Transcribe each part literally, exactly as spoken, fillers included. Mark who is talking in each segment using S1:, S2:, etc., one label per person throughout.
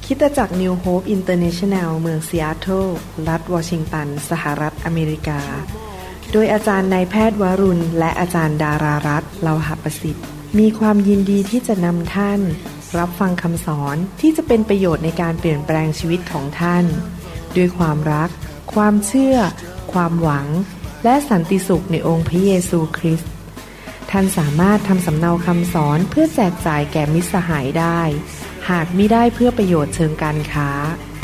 S1: คริสตจักร New Hope International เมืองซีแอตเทิลรัฐวอชิงตันสหรัฐอเมริกาโดยอาจารย์นายแพทย์วรุณและอาจารย์ดารารัตน์เลาหประสิทธิ์มีความยินดีที่จะนำท่านรับฟังคำสอนที่จะเป็นประโยชน์ในการเปลี่ยนแปลงชีวิตของท่านด้วยความรักความเชื่อความหวังและสันติสุขในองค์พระเยซูคริสต์ท่านสามารถทำสำเนาคำสอนเพื่อแจกจ่ายแก่มิตรสหายได้หากมิได้เพื่อประโยชน์เชิงการค้า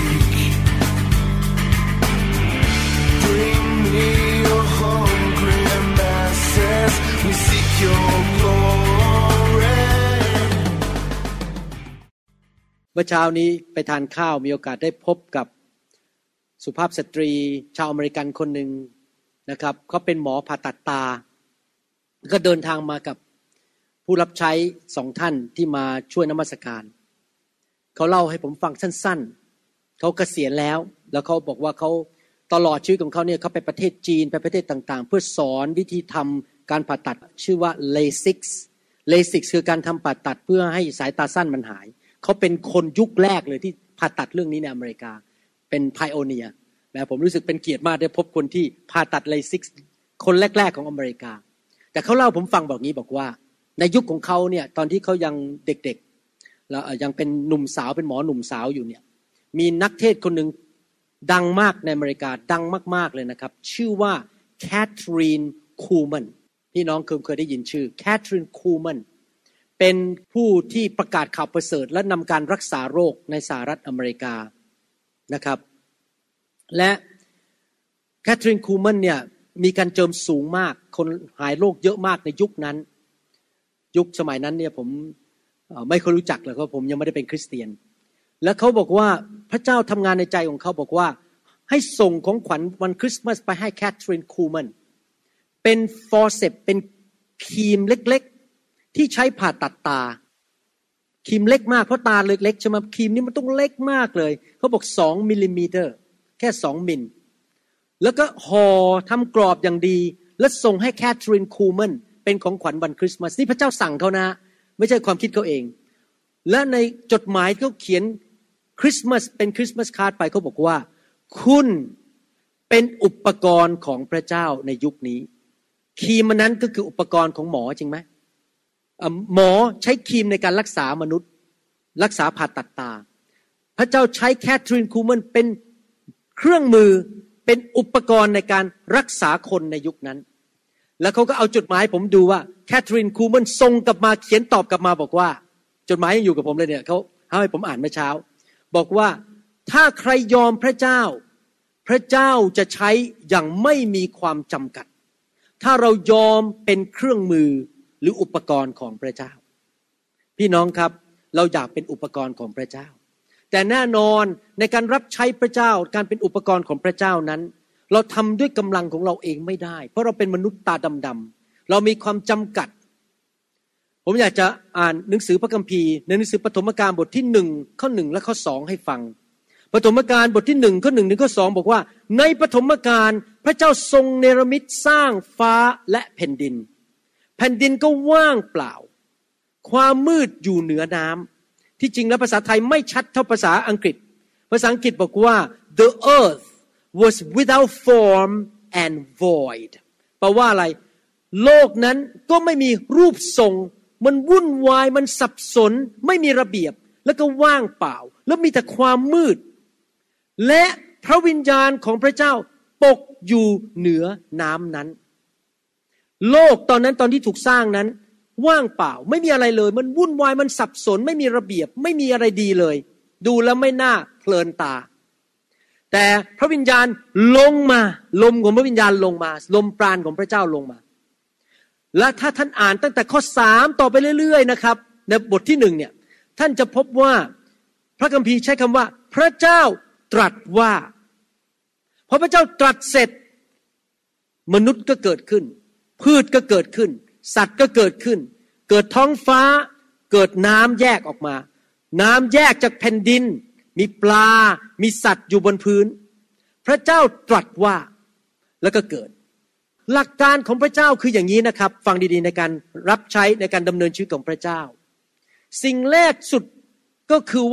S2: เมื่อเช้านี้ไปทานข้าวมีโอกาสได้พบกับสุภาพสตรีชาวอเมริกันคนหนึ่งนะครับเขาเป็นหมอผ่าตัดตาก็เดินทางมากับผู้รับใช้สองท่านที่มาช่วยนมัสการเขาเล่าให้ผมฟังสั้นๆเขาเกษียณแล้วแล้วเขาบอกว่าเขาตลอดชีวิตของเขาเนี่ยเขาไปประเทศจีนไปประเทศต่างๆเพื่อสอนวิธีทำการผ่าตัดชื่อว่า LASIK LASIK คือการทำผ่าตัดเพื่อให้สายตาสั้นมันหายเขาเป็นคนยุคแรกเลยที่ผ่าตัดเรื่องนี้ในอเมริกาเป็นไพโอเนียร์นะผมรู้สึกเป็นเกียรติมากได้พบคนที่ผ่าตัด LASIK คนแรกๆของอเมริกาแต่เขาเล่าผมฟังบอกงี้บอกว่าในยุคของเขาเนี่ยตอนที่เขายังเด็กๆแล้วยังเป็นหนุ่มสาวเป็นหมอหนุ่มสาวอยู่เนี่ยมีนักเทศคนหนึ่งดังมากในอเมริกาดังมากๆเลยนะครับชื่อว่าแคทรีนคูแมนพี่น้องเคยเคยได้ยินชื่อแคทรีนคูแมนเป็นผู้ที่ประกาศข่าวประเสริฐและนำการรักษาโรคในสหรัฐอเมริกานะครับและแคทรีนคูแมนเนี่ยมีการเจิมสูงมากคนหายโรคเยอะมากในยุคนั้นยุคสมัยนั้นเนี่ยผมไม่เคยรู้จักเลยเพราะผมยังไม่ได้เป็นคริสเตียนแล้วเขาบอกว่าพระเจ้าทำงานในใจของเขาบอกว่าให้ส่งของขวัญวันคริสต์มาสไปให้แคทรีนคูแมนเป็นฟอร์เซปเป็นครีมเล็กๆที่ใช้ผ่าตัดตาครีมเล็กมากเพราะตาเล็กๆใช่ไหมครีมนี้มันต้องเล็กมากเลยเขาบอกสองมิลลิเมตรแค่สองมิลแล้วก็ห่อทำกรอบอย่างดีแล้วส่งให้แคทรีนคูแมนเป็นของขวัญวันคริสต์มาสนี่พระเจ้าสั่งเขานะไม่ใช่ความคิดเขาเองและในจดหมายเขาเขียนคริสต์มาสเป็นคริสต์มาสการ์ดไปเขาบอกว่าคุณเป็นอุปกรณ์ของพระเจ้าในยุคนี้ครีมมันนั้นก็คืออุปกรณ์ของหมอจริงไหมหมอใช้ครีมในการรักษามนุษย์รักษาผ่าตัดตาพระเจ้าใช้แคทรีนคูแมนเป็นเครื่องมือเป็นอุปกรณ์ในการรักษาคนในยุคนั้นแล้วเขาก็เอาจดหมายผมดูว่าแคทรีนคูแมนส่งกลับมาเขียนตอบกลับมาบอกว่าจดหมายยังอยู่กับผมเลยเนี่ยเขาให้ผมอ่านเมื่อเช้าบอกว่าถ้าใครยอมพระเจ้าพระเจ้าจะใช้อย่างไม่มีความจำกัดถ้าเรายอมเป็นเครื่องมือหรืออุปกรณ์ของพระเจ้าพี่น้องครับเราอยากเป็นอุปกรณ์ของพระเจ้าแต่แน่นอนในการรับใช้พระเจ้าการเป็นอุปกรณ์ของพระเจ้านั้นเราทำด้วยกำลังของเราเองไม่ได้เพราะเราเป็นมนุษย์ตาดำๆเรามีความจำกัดผมอยากจะอ่านหนังสือพระคัมภีร์ในหนังสือปฐมกาลบทที่หนึ่งข้อหนึ่งและข้อสองให้ฟังปฐมกาลบทที่หนึ่งข้อหนึ่งถึงข้อสองบอกว่าในปฐมกาลพระเจ้าทรงเนรมิตสร้างฟ้าและแผ่นดินแผ่นดินก็ว่างเปล่าความมืดอยู่เหนือน้ำที่จริงแล้วภาษาไทยไม่ชัดเท่าภาษาอังกฤษภาษาอังกฤษบอกว่า the earth was without form and void แปลว่าอะไรโลกนั้นก็ไม่มีรูปทรงมันวุ่นวายมันสับสนไม่มีระเบียบแล้วก็ว่างเปล่าแล้วมีแต่ความมืดและพระวิญญาณของพระเจ้าปกอยู่เหนือน้ำนั้นโลกตอนนั้นตอนที่ถูกสร้างนั้นว่างเปล่าไม่มีอะไรเลยมันวุ่นวายมันสับสนไม่มีระเบียบไม่มีอะไรดีเลยดูแล้วไม่น่าเพลินตาแต่พระวิญญาณลงมาลมของพระวิญญาณลงมาลมปราณของพระเจ้าลงมาและถ้าท่านอ่านตั้งแต่ข้อสามต่อไปเรื่อยๆนะครับในบทที่หนึ่งเนี่ยท่านจะพบว่าพระคัมภีร์ใช้คำว่าพระเจ้าตรัสว่าพอพระเจ้าตรัสเสร็จมนุษย์ก็เกิดขึ้นพืชก็เกิดขึ้นสัตว์ก็เกิดขึ้นเกิดท้องฟ้าเกิดน้ำแยกออกมาน้ำแยกจากแผ่นดินมีปลามีสัตว์อยู่บนพื้นพระเจ้าตรัสว่าแล้วก็เกิดหลักการของพระเจ้าคืออย่างนี้นะครับฟังดีๆในการรับใช้ในการดำเนินชีวิตของพระเจ้าสิ่งแรกสุดก็คือว่า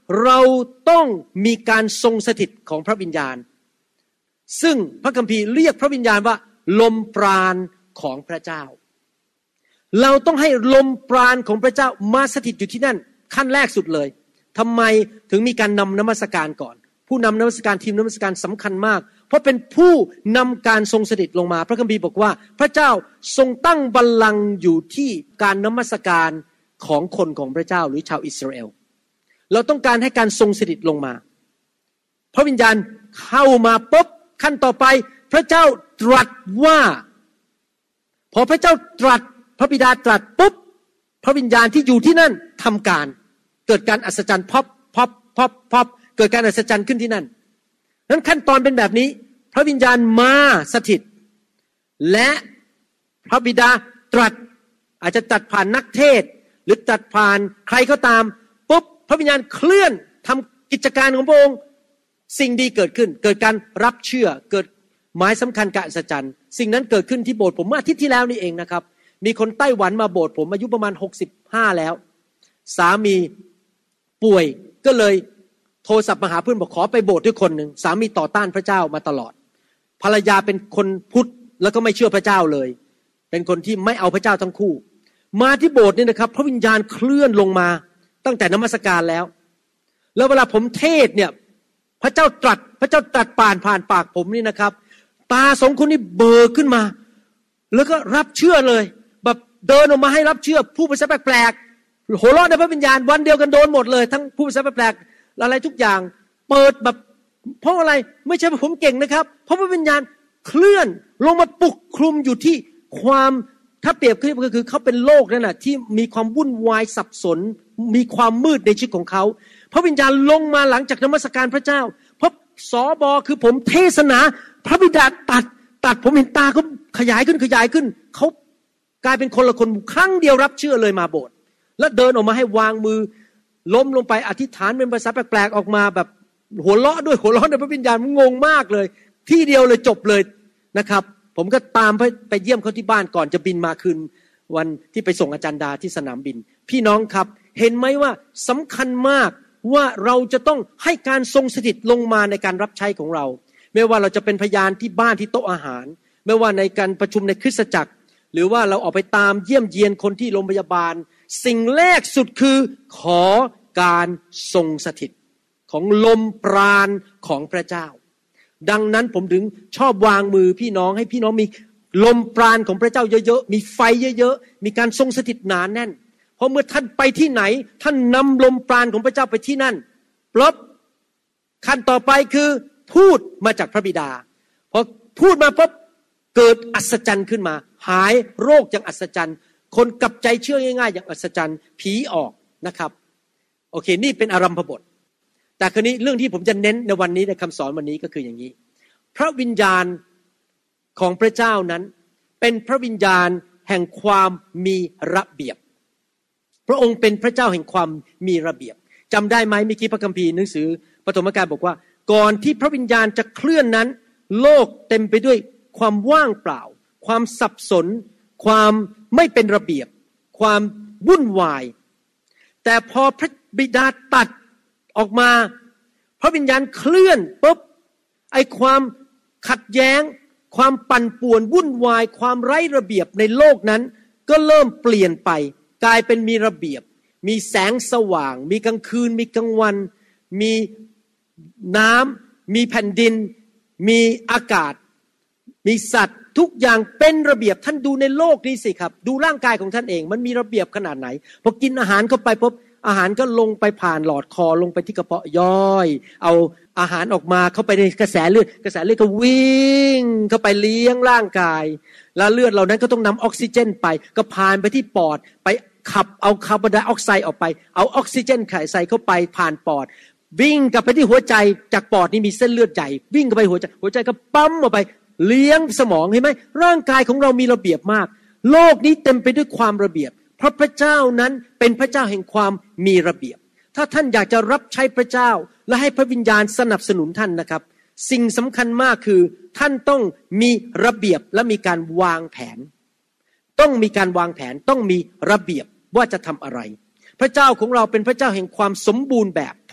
S2: เราต้องมีการทรงสถิตของพระวิญญาณซึ่งพระคัมภีร์เรียกพระวิญญาณว่าลมปราณของพระเจ้าเราต้องให้ลมปราณของพระเจ้ามาสถิตอยู่ที่นั่นขั้นแรกสุดเลยทำไมถึงมีการนำนมัสการก่อนผู้นำนมัสการทีมนมัสการสำคัญมากเพราะเป็นผู้นำการทรงสถิตลงมาพระคัมภีร์บอกว่าพระเจ้าทรงตั้งบัลลังก์อยู่ที่การนมัสการของคนของพระเจ้าหรือชาวอิสราเอลเราต้องการให้การทรงสถิตลงมาพระวิญญาณเข้ามาปุ๊บขั้นต่อไปพระเจ้าตรัสว่าพอพระเจ้าตรัสพระบิดาตรัสปุ๊บพระวิญญาณที่อยู่ที่นั่นทำการเกิดการอัศจรรย์พอบพอบพอบพอบเกิดการอัศจรรย์ขึ้นที่นั่นนั้นขั้นตอนเป็นแบบนี้พระวิญญาณมาสถิตและพระบิดาตรัสอาจจะตรัสผ่านนักเทศหรือตรัสผ่านใครก็ตามปุ๊บพระวิญญาณเคลื่อนทำกิจการของพระองค์สิ่งดีเกิดขึ้นเกิดการรับเชื่อเกิดหมายสำคัญกับอัศจรรย์สิ่งนั้นเกิดขึ้นที่โบสถ์ผมเมื่ออาทิตย์ที่แล้วนี่เองนะครับมีคนไต้หวันมาโบสถ์ผมอายุประมาณหกสิบห้าแล้วสามีป่วยก็เลยโทรศัพท์มาหาเพื่อนบอกขอไปโบสถ์ด้วยคนหนึ่งสามีต่อต้านพระเจ้ามาตลอดภรรยาเป็นคนพุทธแล้วก็ไม่เชื่อพระเจ้าเลยเป็นคนที่ไม่เอาพระเจ้าทั้งคู่มาที่โบสถ์นี่นะครับพระวิญญาณเคลื่อนลงมาตั้งแต่นมัสการแล้วแล้วเวลาผมเทศเนี่ยพระเจ้าตรัสพระเจ้าตรัสผ่านผ่านปากผมนี่นะครับตาสองคนนี้เบิกขึ้นมาแล้วก็รับเชื่อเลยแบบเดินออกมาให้รับเชื่อผู้ภาษาแปลกๆหัวเราะในพระวิญญาณวันเดียวกันโดนหมดเลยทั้งผู้ภาษาแปลกๆอะไรทุกอย่างเปิดแบบเพราะอะไรไม่ใช่ผมเก่งนะครับเพราะพระวิญญาณเคลื่อนลงมาปกคลุมอยู่ที่ความถ้าเปรียบเทียบก็คือเขาเป็นโลกนั่นแหละที่มีความวุ่นวายสับสนมีความมืดในชีวิตของเขาพระวิญญาณลงมาหลังจากนมัสการพระเจ้าเพราะสบคือผมเทศนาพระบิดาตัดตัดผมเห็นตาเขาขยายขึ้นขยายขึ้นเขากลายเป็นคนละคนครั้งเดียวรับเชื่อเลยมาโบสถ์แล้วเดินออกมาให้วางมือล้มลงไปอธิษฐานเป็นภาษาแปลกๆออกมาแบบหัวเราะด้วยหัวเราะในพระวิญญาณงงมากเลยที่เดียวเลยจบเลยนะครับผมก็ตามไปไปเยี่ยมเขาที่บ้านก่อนจะบินมาคืนวันที่ไปส่งอาจารย์ดาที่สนามบินพี่น้องครับเห็นไหมว่าสำคัญมากว่าเราจะต้องให้การทรงสถิตลงมาในการรับใช้ของเราไม่ว่าเราจะเป็นพยานที่บ้านที่โต๊ะอาหารไม่ว่าในการประชุมในคริสตจักรหรือว่าเราออกไปตามเยี่ยมเยียนคนที่โรงพยาบาลสิ่งแรกสุดคือขอการทรงสถิตของลมปราณของพระเจ้าดังนั้นผมถึงชอบวางมือพี่น้องให้พี่น้องมีลมปราณของพระเจ้าเยอะๆมีไฟเยอะๆมีการทรงสถิตหนาแน่นเพราะเมื่อท่านไปที่ไหนท่านนำลมปราณของพระเจ้าไปที่นั่นปุ๊บขั้นต่อไปคือพูดมาจากพระบิดาพอพูดมาปุ๊บเกิดอัศจรรย์ขึ้นมาหายโรคอย่างอัศจรรย์คนกลับใจเชื่อง่ายๆอย่างอัศจรรย์ผีออกนะครับโอเคนี่เป็นอารัมภบทแต่คราวนี้เรื่องที่ผมจะเน้นในวันนี้ในคำสอนวันนี้ก็คืออย่างนี้พระวิญญาณของพระเจ้านั้นเป็นพระวิญญาณแห่งความมีระเบียบพระองค์เป็นพระเจ้าแห่งความมีระเบียบจำได้ไหมเมื่อกี้พระคัมภีร์หนังสือปฐมกาลบอกว่าก่อนที่พระวิญญาณจะเคลื่อนนั้นโลกเต็มไปด้วยความว่างเปล่าความสับสนความไม่เป็นระเบียบความวุ่นวายแต่พอพระบิดาตัดออกมาพระวิญญาณเคลื่อนปุ๊บไอ้ความขัดแย้งความปั่นป่วนวุ่นวายความไร้ระเบียบในโลกนั้นก็เริ่มเปลี่ยนไปกลายเป็นมีระเบียบมีแสงสว่างมีกลางคืนมีกลางวันมีน้ำมีแผ่นดินมีอากาศมีสัตว์ทุกอย่างเป็นระเบียบท่านดูในโลกนี้สิครับดูร่างกายของท่านเองมันมีระเบียบขนาดไหนพอกินอาหารเข้าไปปุ๊บอาหารก็ลงไปผ่านหลอดคอลงไปที่กระเพาะย่อยเอาอาหารออกมาเข้าไปในกระแสเลือดกระแสเลือดก็วิ่งเข้าไปเลี้ยงร่างกายแล้วเลือดเหล่านั้นก็ต้องนำออกซิเจนไปก็ผ่านไปที่ปอดไปขับเอาคาร์บอนไดออกไซด์ออกไปเอาออกซิเจนใส่เข้าไปผ่านปอดวิ่งกลับไปที่หัวใจจากปอดนี่มีเส้นเลือดใหญ่วิ่งเข้าไปหัวใจหัวใจก็ปั๊มออกไปเลี้ยงสมองเห็นไหมร่างกายของเรามีระเบียบมากโลกนี้เต็มไปด้วยความระเบียบเพราะพระเจ้านั้นเป็นพระเจ้าแห่งความมีระเบียบถ้าท่านอยากจะรับใช้พระเจ้าและให้พระวิญญาณสนับสนุนท่านนะครับสิ่งสำคัญมากคือท่านต้องมีระเบียบและมีการวางแผนต้องมีการวางแผนต้องมีระเบียบว่าจะทำอะไรพระเจ้าของเราเป็นพระเจ้าแห่งความสมบูรณ์แบบ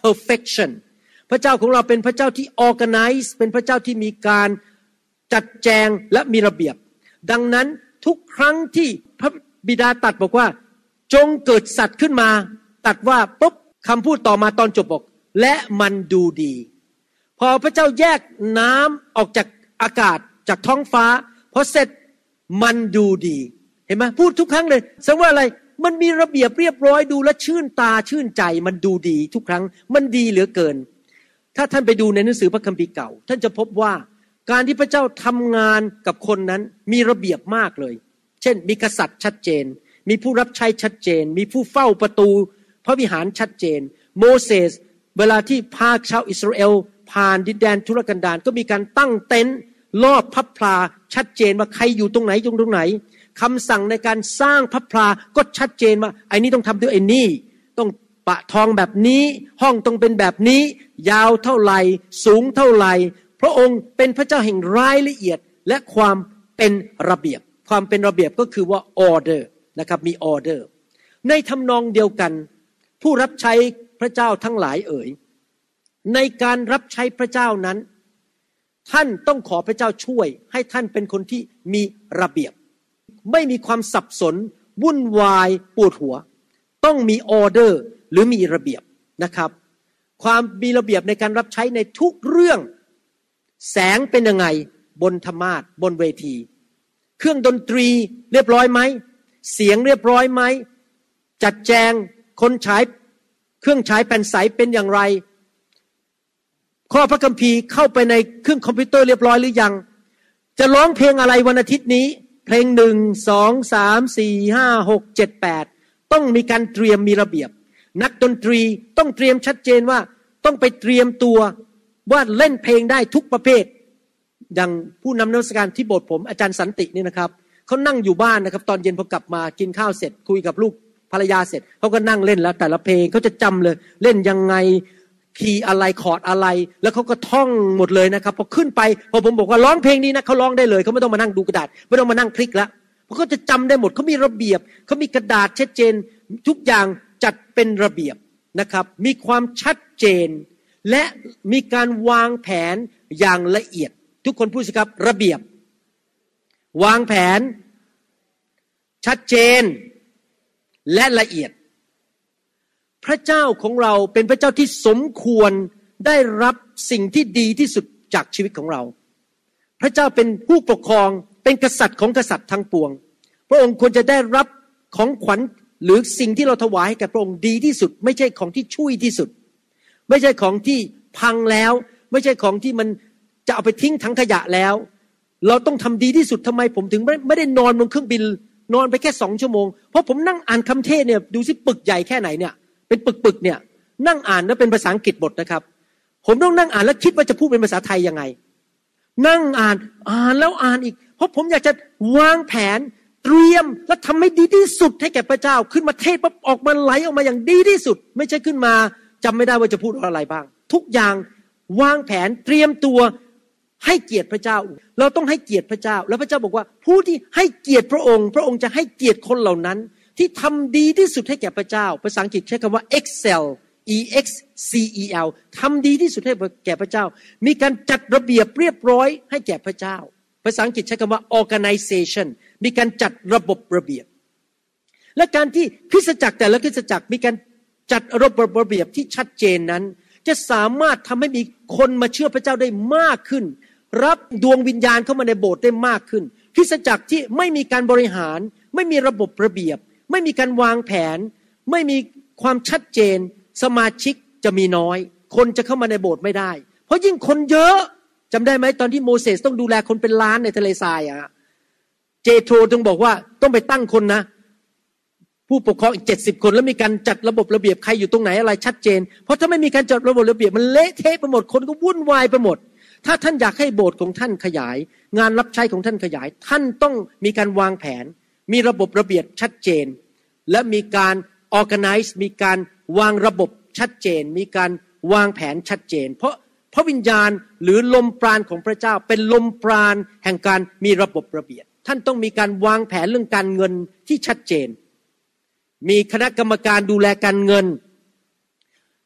S2: perfection พระเจ้าของเราเป็นพระเจ้าที่ organize เป็นพระเจ้าที่มีการจัดแจงและมีระเบียบดังนั้นทุกครั้งที่พระบิดาตรัสบอกว่าจงเกิดสัตว์ขึ้นมาตรัสว่าปุ๊บคำพูดต่อมาตอนจบบอกและมันดูดีพอพระเจ้าแยกน้ำออกจากอากาศจากท้องฟ้าพอเสร็จมันดูดีเห็นไหมพูดทุกครั้งเลยแสดงว่าอะไรมันมีระเบียบเรียบร้อยดูและชื่นตาชื่นใจมันดูดีทุกครั้งมันดีเหลือเกินถ้าท่านไปดูในหนังสือพระคัมภีร์เก่าท่านจะพบว่าการที่พระเจ้าทำงานกับคนนั้นมีระเบียบมากเลยเช่นมีกษัตริย์ชัดเจนมีผู้รับใช้ชัดเจนมีผู้เฝ้าประตูพระวิหารชัดเจนโมเสสเวลาที่พาชาวอิสราเอลผ่านดินแดนทุรกันดารก็มีการตั้งเต็นท์รอบพระพลาชัดเจนว่าใครอยู่ตรงไหนอยู่ตรงไหนคำสั่งในการสร้างพระพลาก็ชัดเจนว่าไอ้นี่ต้องทำด้วยไอ้นี่ต้องปะทองแบบนี้ห้องต้องเป็นแบบนี้ยาวเท่าไหร่สูงเท่าไหร่พระองค์เป็นพระเจ้าแห่งรายละเอียดและความเป็นระเบียบความเป็นระเบียบก็คือว่า order นะครับมี order ในทำนองเดียวกันผู้รับใช้พระเจ้าทั้งหลายเอ๋ยในการรับใช้พระเจ้านั้นท่านต้องขอพระเจ้าช่วยให้ท่านเป็นคนที่มีระเบียบไม่มีความสับสนวุ่นวายปวดหัวต้องมีออเดอร์หรือมีระเบียบนะครับความมีระเบียบในการรับใช้ในทุกเรื่องแสงเป็นยังไงบนธรรมาสน์บนเวทีเครื่องดนตรีเรียบร้อยไหมเสียงเรียบร้อยไหมจัดแจงคนฉายเครื่องฉายแผ่นใสเป็นอย่างไรข้อพระคัมภีร์เข้าไปในเครื่องคอมพิวเตอร์เรียบร้อยหรือยังจะร้องเพลงอะไรวันอาทิตย์นี้เพลงหนึ่งสองสามสี่ห้าหกเจ็ดแปดต้องมีการเตรียมมีระเบียบนักดนตรีต้องเตรียมชัดเจนว่าต้องไปเตรียมตัวว่าเล่นเพลงได้ทุกประเภทอย่างผู้นำนมัสการที่โบสถ์ผมอาจารย์สันตินี่นะครับเขานั่งอยู่บ้านนะครับตอนเย็นพอกลับมากินข้าวเสร็จคุยกับลูกภรรยาเสร็จเขาก็นั่งเล่นแล้วแต่ละเพลงเขาจะจำเลยเล่นยังไงคีย์อะไรคอร์ดอะไรแล้วเขาก็ท่องหมดเลยนะครับพอขึ้นไปพอผมบอกว่าร้องเพลงนี้นะเขาร้องได้เลยเขาไม่ต้องมานั่งดูกระดาษไม่ต้องมานั่งพลิกแล้วเพราะเขาจะจำได้หมดเขามีระเบียบเขามีกระดาษชัดเจนทุกอย่างจัดเป็นระเบียบนะครับมีความชัดเจนและมีการวางแผนอย่างละเอียดทุกคนพูดสิครับระเบียบวางแผนชัดเจนและละเอียดพระเจ้าของเราเป็นพระเจ้าที่สมควรได้รับสิ่งที่ดีที่สุดจากชีวิตของเราพระเจ้าเป็นผู้ปกครองเป็นกษัตริย์ของกษัตริย์ทั้งปวงพระองค์ควรจะได้รับของขวัญหรือสิ่งที่เราถวายให้แก่พระองค์ดีที่สุดไม่ใช่ของที่ชุ่ยที่สุดไม่ใช่ของที่พังแล้วไม่ใช่ของที่มันจะเอาไปทิ้งถังขยะแล้วเราต้องทำดีที่สุดทำไมผมถึงไม่ได้นอนบนเครื่องบินนอนไปแค่สองชั่วโมงเพราะผมนั่งอ่านคำเทศเนี่ยดูสิปึกใหญ่แค่ไหนเนี่ยเป็นปึกๆเนี่ยนั่งอ่านแล้วเป็นภาษาอังกฤษบทนะครับผมต้องนั่งอ่านแล้วคิดว่าจะพูดเป็นภาษาไทยยังไงนั่งอ่านอ่านแล้วอ่านอีกเพราะผมอยากจะวางแผนเตรียมและทำให้ดีที่สุดให้แก่พระเจ้าขึ้นมาเทศปั๊บออกมาไหลออกมาอย่างดีที่สุดไม่ใช่ขึ้นมาจำไม่ได้ว่าจะพูดอะไรบ้างทุกอย่างวางแผนเตรียมตัวให้เกียรติพระเจ้าเราต้องให้เกียรติพระเจ้าแล้วพระเจ้าบอกว่าผู้ที่ให้เกียรติพระองค์พระองค์จะให้เกียรติคนเหล่านั้นที่ทำดีที่สุดให้แก่พระเจ้าภาษาอังกฤษใช้คำว่า excel e x c e l ทำดีที่สุดให้แก่พระเจ้ามีการจัดระเบียบเรียบร้อยให้แก่พระเจ้าภาษาอังกฤษใช้คำว่า organization มีการจัดระบบระเบียบและการที่คริสตจักรแต่ละคริสตจักรมีการจัดระบบระเบียบที่ชัดเจนนั้นจะสามารถทำให้มีคนมาเชื่อพระเจ้าได้มากขึ้นรับดวงวิญญาณเข้ามาในโบสถ์ได้มากขึ้นคริสตจักรที่ไม่มีการบริหารไม่มีระบบระเบียบไม่มีการวางแผนไม่มีความชัดเจนสมาชิกจะมีน้อยคนจะเข้ามาในโบสถ์ไม่ได้เพราะยิ่งคนเยอะจำได้ไหมตอนที่โมเสสต้องดูแลคนเป็นล้านในทะเลทรายอะเจโทรต้องบอกว่าต้องไปตั้งคนนะผู้ปกครองอีกเจ็ดสิบคนแล้วมีการจัดระบบระเบียบใครอยู่ตรงไหนอะไรชัดเจนเพราะถ้าไม่มีการจัดระบบระเบียบมันเละเทะไปหมดคนก็วุ่นวายไปหมดถ้าท่านอยากให้โบสถ์ของท่านขยายงานรับใช้ของท่านขยายท่านต้องมีการวางแผนมีระบบระเบียบชัดเจนและมีการ organize มีการวางระบบชัดเจนมีการวางแผนชัดเจนเพราะพระวิญญาณหรือลมปราณของพระเจ้าเป็นลมปราณแห่งการมีระบบระเบียบท่านต้องมีการวางแผนเรื่องการเงินที่ชัดเจนมีคณะกรรมการดูแลการเงิน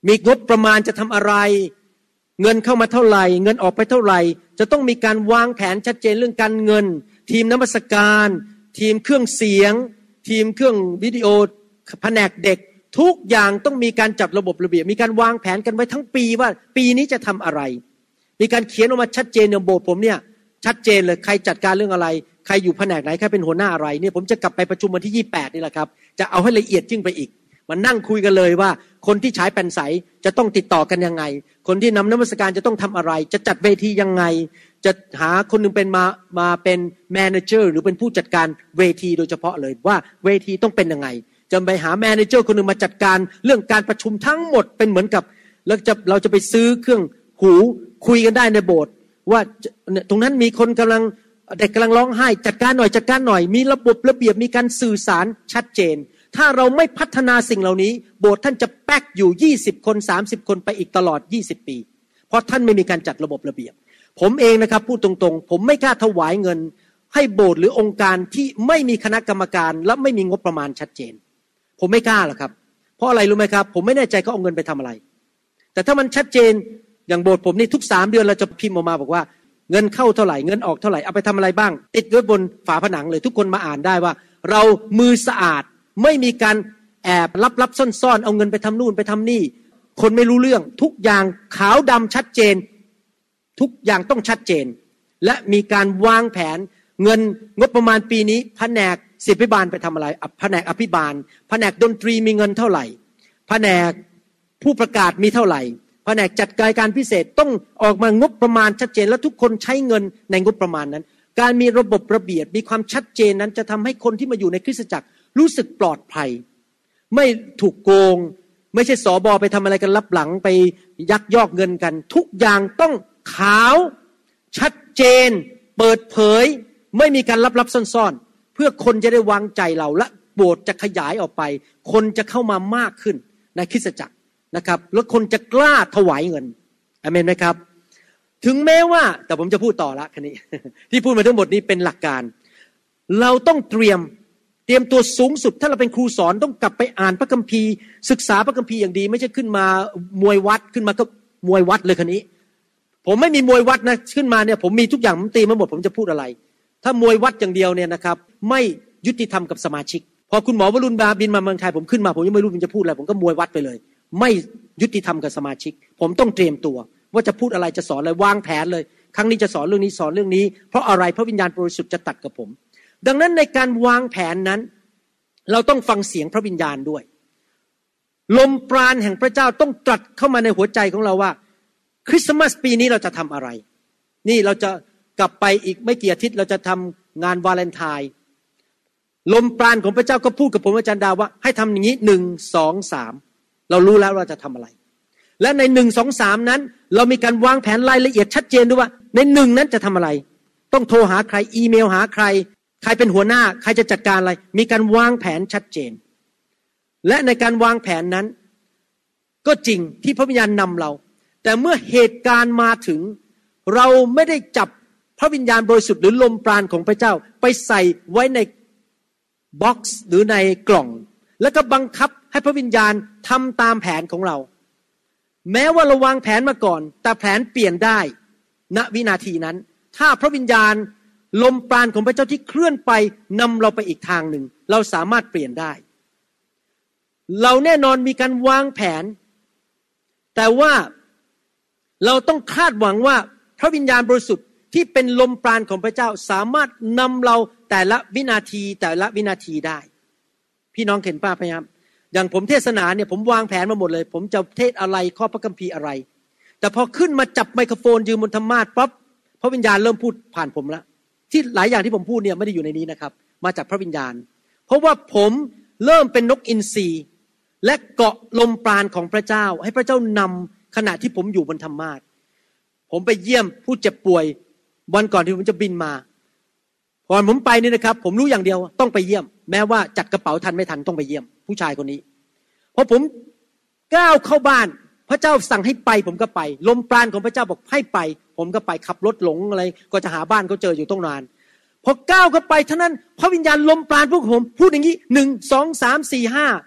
S2: มีงบประมาณจะทำอะไรเงินเข้ามาเท่าไหร่เงินออกไปเท่าไหร่จะต้องมีการวางแผนชัดเจนเรื่องการเงินทีมนมัสการทีมเครื่องเสียงทีมเครื่องวิดีโอแผนกเด็กทุกอย่างต้องมีการจัดระบบระเบียบมีการวางแผนกันไว้ทั้งปีว่าปีนี้จะทำอะไรมีการเขียนออกมาชัดเจนในโบสถ์ผมเนี่ยชัดเจนเลยใครจัดการเรื่องอะไรใครอยู่แผนกไหนใครเป็นหัวหน้าอะไรเนี่ยผมจะกลับไปประชุมวันที่ยี่สิบแปดนี่แหละครับจะเอาให้ละเอียดยิ่งไปอีกมานั่งคุยกันเลยว่าคนที่ฉายแผ่นใสจะต้องติดต่อกันยังไงคนที่นำนมัสการจะต้องทำอะไรจะจัดเวทียังไงจะหาคนนึงเป็นมามาเป็นแมเนเจอร์หรือเป็นผู้จัดการเวทีโดยเฉพาะเลยว่าเวทีต้องเป็นยังไงจะไปหาแมเนเจอร์คนนึงมาจัดการเรื่องการประชุมทั้งหมดเป็นเหมือนกับแล้วจะเราจะไปซื้อเครื่องหูคุยกันได้ในโบสถ์ว่าตรงนั้นมีคนกำลังเด็กกำลังร้องไห้จัดการหน่อยจัดการหน่อยมีระบบระเบียบมีการสื่อสารชัดเจนถ้าเราไม่พัฒนาสิ่งเหล่านี้โบสถ์ท่านจะแป๊กอยู่ยี่สิบคนสามสิบคนไปอีกตลอดยี่สิบปีเพราะท่านไม่มีการจัดระบบระเบียบผมเองนะครับพูดตรงๆผมไม่กล้าถวายเงินให้โบสถ์หรือองค์การที่ไม่มีคณะกรรมการและไม่มีงบประมาณชัดเจนผมไม่กล้าหรอกครับเพราะอะไรรู้ไหมครับผมไม่แน่ใจเขาเอาเงินไปทำอะไรแต่ถ้ามันชัดเจนอย่างโบสถ์ผมนี่ทุกสามเดือนเราจะพิมพ์ออกมาบอกว่าเงินเข้าเท่าไหร่เงินออกเท่าไหร่เอาไปทำอะไรบ้างติดไว้บนฝาผนังเลยทุกคนมาอ่านได้ว่าเรามือสะอาดไม่มีการแอบลับๆซ่อนๆเอาเงินไปทำนู่นไปทำนี่คนไม่รู้เรื่องทุกอย่างขาวดำชัดเจนทุกอย่างต้องชัดเจนและมีการวางแผนเงินงบประมาณปีนี้แผนกศิลปบาลไปทำอะไรแผนกอภิบาลแผนกดนตรีมีเงินเท่าไหร่แผนกผู้ประกาศมีเท่าไหร่แผนกจัดรายการพิเศษต้องออกมางบประมาณชัดเจนและทุกคนใช้เงินในงบประมาณนั้นการมีระบบระเบียบมีความชัดเจนนั้นจะทำให้คนที่มาอยู่ในคริสตจักรรู้สึกปลอดภัยไม่ถูกโกงไม่ใช่สบไปทำอะไรกันลับหลังไปยักยอกเงินกันทุกอย่างต้องขาวชัดเจนเปิดเผยไม่มีการลับๆซ่อนๆเพื่อคนจะได้วางใจเราและโบสถ์จะขยายออกไปคนจะเข้ามามากขึ้นในคริสตจักรนะครับแล้วคนจะกล้าถวายเงินอาเมนไหมครับถึงแม้ว่าแต่ผมจะพูดต่อละคันนี้ ที่พูดมาทั้งหมดนี้เป็นหลักการเราต้องเตรียมเตรียมตัวสูงสุดถ้าเราเป็นครูสอนต้องกลับไปอ่านพระคัมภีร์ศึกษาพระคัมภีร์อย่างดีไม่ใช่ขึ้นมามวยวัดขึ้นมาก็มวยวัดเลยคันนี้ผมไม่มีมวยวัดนะขึ้นมาเนี่ยผมมีทุกอย่างผมตีมาหมดผมจะพูดอะไรถ้ามวยวัดอย่างเดียวเนี่ยนะครับไม่ยุติธรรมกับสมาชิกพอคุณหมอวรุณบาบินมาเมืองไทยผมขึ้นมาผมยังไม่รู้ผมจะพูดอะไรผมก็มวยวัดไปเลยไม่ยุติธรรมกับสมาชิกผมต้องเตรียมตัวว่าจะพูดอะไรจะสอนอะไรวางแผนเลยครั้งนี้จะสอนเรื่องนี้สอนเรื่องนี้เพราะอะไรพระวิญญาณบริสุทธิ์จะตัดกับผมดังนั้นในการวางแผนนั้นเราต้องฟังเสียงพระวิญญาณด้วยลมปราณแห่งพระเจ้าต้องตรัสเข้ามาในหัวใจของเราว่าคริสต์มาสปีนี้เราจะทำอะไรนี่เราจะกลับไปอีกไม่กี่อาทิตย์เราจะทำงานวาเลนไทน์ลมปราณของพระเจ้าก็พูดกับผมอาจารย์ดาวว่าให้ทำอย่างนี้หนึ่งสองสามเรารู้แล้วเราจะทำอะไรและในหนึ่งสองสามนั้นเรามีการวางแผนรายละเอียดชัดเจนด้วยว่าในหนึ่งนั้นจะทำอะไรต้องโทรหาใครอีเมลหาใครใครเป็นหัวหน้าใครจะจัดการอะไรมีการวางแผนชัดเจนและในการวางแผนนั้นก็จริงที่พระวิญญาณนำเราแต่เมื่อเหตุการณ์มาถึงเราไม่ได้จับพระวิญญาณบริสุทธิ์หรือลมปราณของพระเจ้าไปใส่ไว้ในบ็อกซ์หรือในกล่องแล้วก็บังคับให้พระวิญญาณทำตามแผนของเราแม้ว่าเราวางแผนมาก่อนแต่แผนเปลี่ยนได้ณวินาทีนั้นถ้าพระวิญญาณลมปราณของพระเจ้าที่เคลื่อนไปนำเราไปอีกทางหนึ่งเราสามารถเปลี่ยนได้เราแน่นอนมีการวางแผนแต่ว่าเราต้องคาดหวังว่าพระวิญญาณบริสุทธิ์ที่เป็นลมปราณของพระเจ้าสามารถนำเราแต่ละวินาทีแต่ละวินาทีได้พี่น้องเห็นป่ะพยายามอย่างผมเทศนาเนี่ยผมวางแผนมาหมดเลยผมจะเทศอะไรข้อพระคัมภีร์อะไรแต่พอขึ้นมาจับไมโครโฟนยืนบนธรรมาสน์ปั๊บพระวิญญาณเริ่มพูดผ่านผมแล้วที่หลายอย่างที่ผมพูดเนี่ยไม่ได้อยู่ในนี้นะครับมาจากพระวิญญาณเพราะว่าผมเริ่มเป็นนกอินทรีและเกาะลมปราณของพระเจ้าให้พระเจ้านำขณะที่ผมอยู่บนธรรมาสน์ผมไปเยี่ยมผู้เจ็บป่วยวันก่อนที่ผมจะบินมาก่อนผมไปนี่นะครับผมรู้อย่างเดียวต้องไปเยี่ยมแม้ว่าจัดกระเป๋าทันไม่ทันต้องไปเยี่ยมผู้ชายคนนี้พอผมก้าวเข้าบ้านพระเจ้าสั่งให้ไปผมก็ไปลมปราณของพระเจ้าบอกให้ไปผมก็ไปขับรถหลงอะไรก็จะหาบ้านเขาเจออยู่ต้องนานพอก้าวเข้าไปเท่านั้นพระวิญญาณลมปราณพวกผมพูดอย่างนี้หนึ่งสองสามสี่ห้า